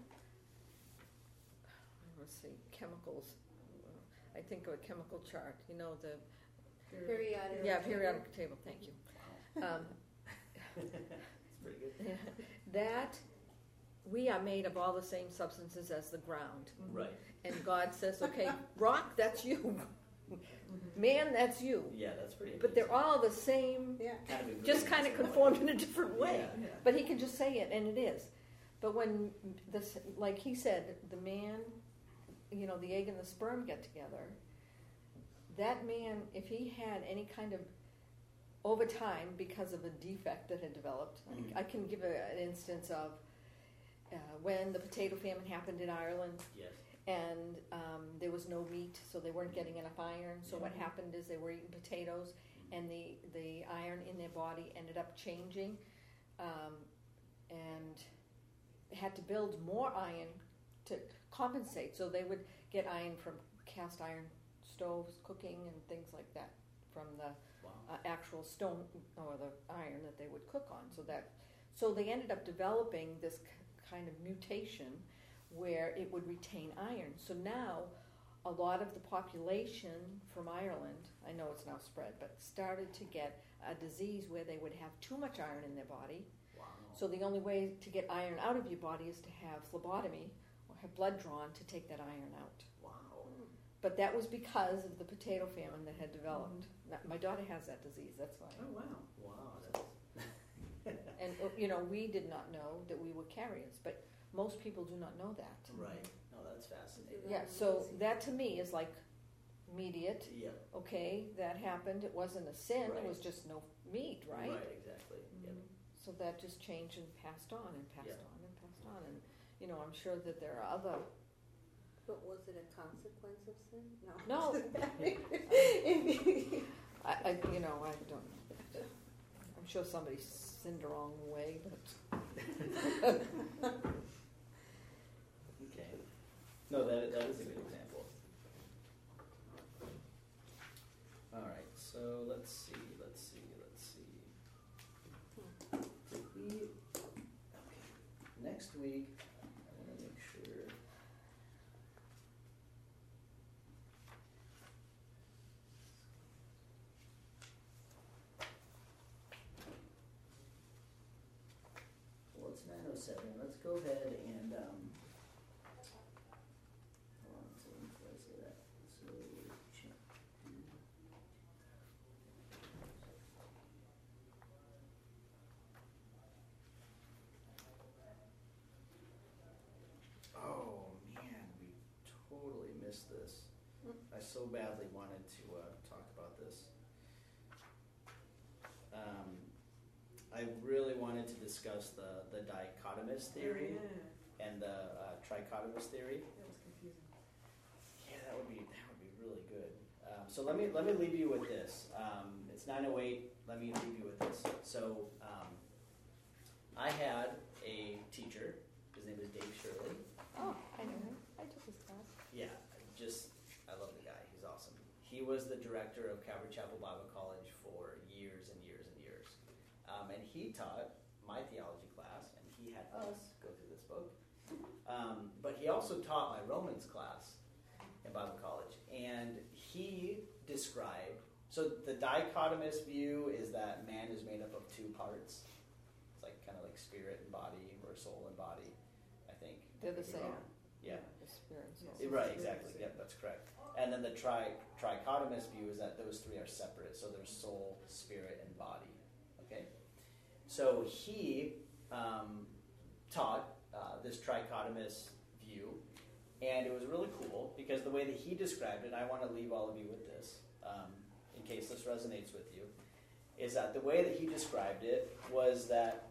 let's see, chemicals. I think of a chemical chart, you know, the, Periodic. yeah, periodic table, thank you. Um, It's pretty good. that we are made of all the same substances as the ground. Right. And God says, okay, rock, that's you. Man, that's you. Yeah, that's pretty. But they're amazing. all the same, Yeah. Kind of agree just in kind of the same conformed in a different way. Yeah. Yeah. But he can just say it, and it is. But when, this, like he said, the man, you know, the egg and the sperm get together, that man, if he had any kind of, over time, because of a defect that had developed, Mhm. I can give a, an instance of uh, when the potato famine happened in Ireland, Yes. and um, there was no meat, so they weren't getting enough iron. So what Mhm. happened is they were eating potatoes, and the, the iron in their body ended up changing, um, and had to build more iron to compensate. So they would get iron from cast iron stoves, cooking, and things like that from the Wow. uh, actual stone or the iron that they would cook on. So that, so they ended up developing this k- kind of mutation where it would retain iron. So now, a lot of the population from Ireland, I know it's now spread, but started to get a disease where they would have too much iron in their body. Wow. So the only way to get iron out of your body is to have phlebotomy or have blood drawn to take that iron out. Wow. But that was because of the potato famine that had developed. Now, my daughter has that disease, that's why. Oh, wow. Wow. That's And, uh, you know, we did not know that we were carriers, but most people do not know that. right. No, that's fascinating. Yeah, so that to me is like immediate, Yeah. okay, that happened, it wasn't a sin, it was Right. just no meat, right? Right. Exactly. Yep. So that just changed and passed on and passed Yeah. on and passed on. And, you know, I'm sure that there are other, But was it a consequence of sin? No. No. I, I, you know, I don't, I'm sure somebody sinned the wrong way, but. Okay. No, that that is a good example. All right. So let's see. Let's see. Let's see. Did we? Okay. Next week, I want to make sure. Well, it's nine oh seven. Let's go ahead and um. Hold on, so before I say that, so chapter. Oh man, we totally missed this. I so badly wanted to uh, talk about this. Um, I really wanted to discuss the, the dichotomous theory Yeah, and the uh, trichotomous theory. that was confusing. Yeah, that would be that would be really good. Um, so let me let me leave you with this. Um, it's nine oh eight. Let me leave you with this. So um, I had a teacher. His name is Dave Shirley. Oh, I know him. I took his class. Yeah, just I love the guy. He's awesome. He was the director of Calvary Chapel Bible College for years and years and years, um, and he taught my theology class, and he had us go through this book. Um, but he also taught my Romans class in Bible college, and he described. So the dichotomous view is that man is made up of two parts. It's like kind of like spirit and body, or soul and body. I think They're the I could be same. wrong. Yeah. The spirit and soul. Yes. Right, exactly. Yep, that's correct. And then the tri trichotomous view is that those three are separate. So there's soul, spirit, and body. Okay. So he um, taught uh, this trichotomous view, and it was really cool because the way that he described it, and I want to leave all of you with this, um, in case this resonates with you, is that the way that he described it was that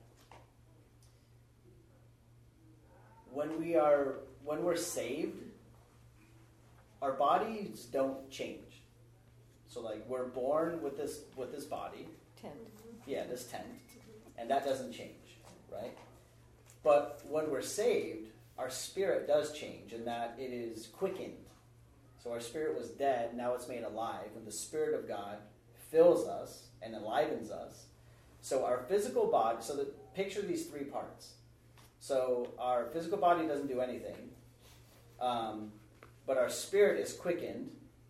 when we are when we're saved, our bodies don't change. So like we're born with this with this body, Tent. yeah, this tent, and that doesn't change, right? But when we're saved, our spirit does change, in that it is quickened. So our spirit was dead, now it's made alive, and the Spirit of God fills us and enlivens us. So our physical body, so the, picture these three parts. So our physical body doesn't do anything, um, but our spirit is quickened,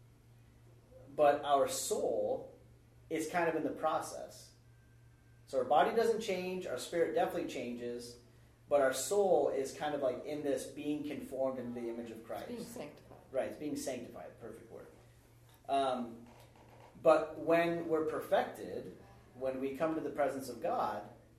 but our soul is kind of in the process. So our body doesn't change, our spirit definitely changes, but our soul is kind of like in this being conformed into the image of Christ. Being sanctified. Right, it's being sanctified, perfect word. Um, but when we're perfected, when we come to the presence of God,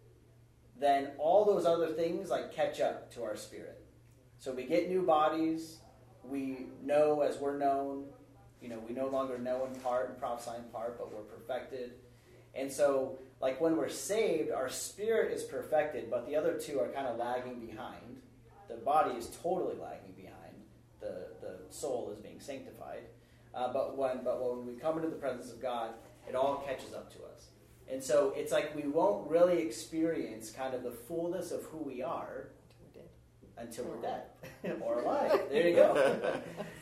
then all those other things like catch up to our spirit. So we get new bodies, we know as we're known, you know, we no longer know in part and prophesy in part, but we're perfected. And so, like when we're saved, our spirit is perfected, but the other two are kind of lagging behind. The body is totally lagging behind. The the soul is being sanctified. Uh, but when but when we come into the presence of God, it all catches up to us. And so it's like we won't really experience kind of the fullness of who we are until we're dead or alive. There you go.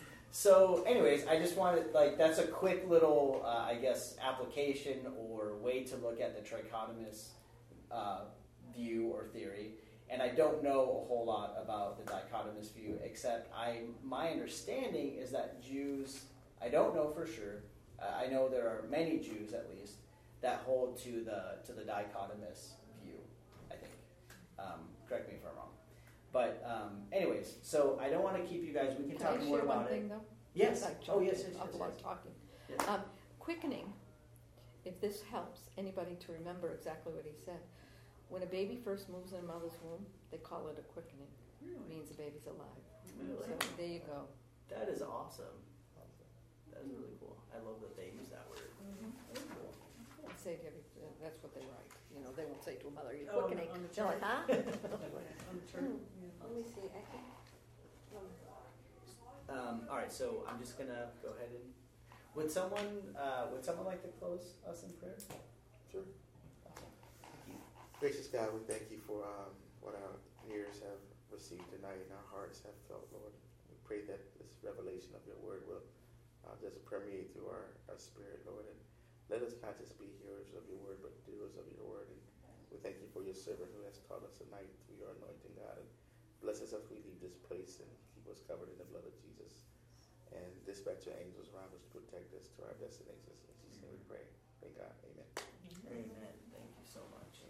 So, anyways, I just wanted, like, that's a quick little, uh, I guess, application or way to look at the trichotomous uh, view or theory. And I don't know a whole lot about the dichotomous view, except I, my understanding is that Jews, I don't know for sure, uh, I know there are many Jews, at least, that hold to the to the dichotomous view, I think. Um, correct me if I'm wrong. But um, anyways, so I don't want to keep you guys. We can, Can talk I more share about one thing, it. though? Yes. Like Oh, yes, yes, jumping yes, up while yes. talking. Yes. Um, quickening, if this helps anybody to remember exactly what he said. When a baby first moves in a mother's womb, they call it a quickening. It means the baby's alive. Really? So there you go. That is awesome. That is really cool. I love that they use that word. Mm-hmm. Very cool. I say to every, uh, that's what they write. You know, they won't say to a mother, "You're Oh, on the- quickening." on the They're like, chart. huh? On the chart, Hmm. yeah. Let me see, I think, um, Um, all right, so I'm just gonna go ahead and would someone uh, would someone like to close us in prayer? Sure. Awesome. Thank you. Gracious God, we thank you for um, what our ears have received tonight and our hearts have felt, Lord. We pray that this revelation of your word will uh, just permeate through our, our spirit, Lord. And let us not just be hearers of your word, but doers of your word. And we thank you for your servant who has taught us tonight through your anointing, God. And bless us as we leave this place and keep us covered in the blood of Jesus. And dispatch your angels around us to protect us to our destinations. In Jesus' name we pray. Thank God. Amen. Amen. Thank you so much.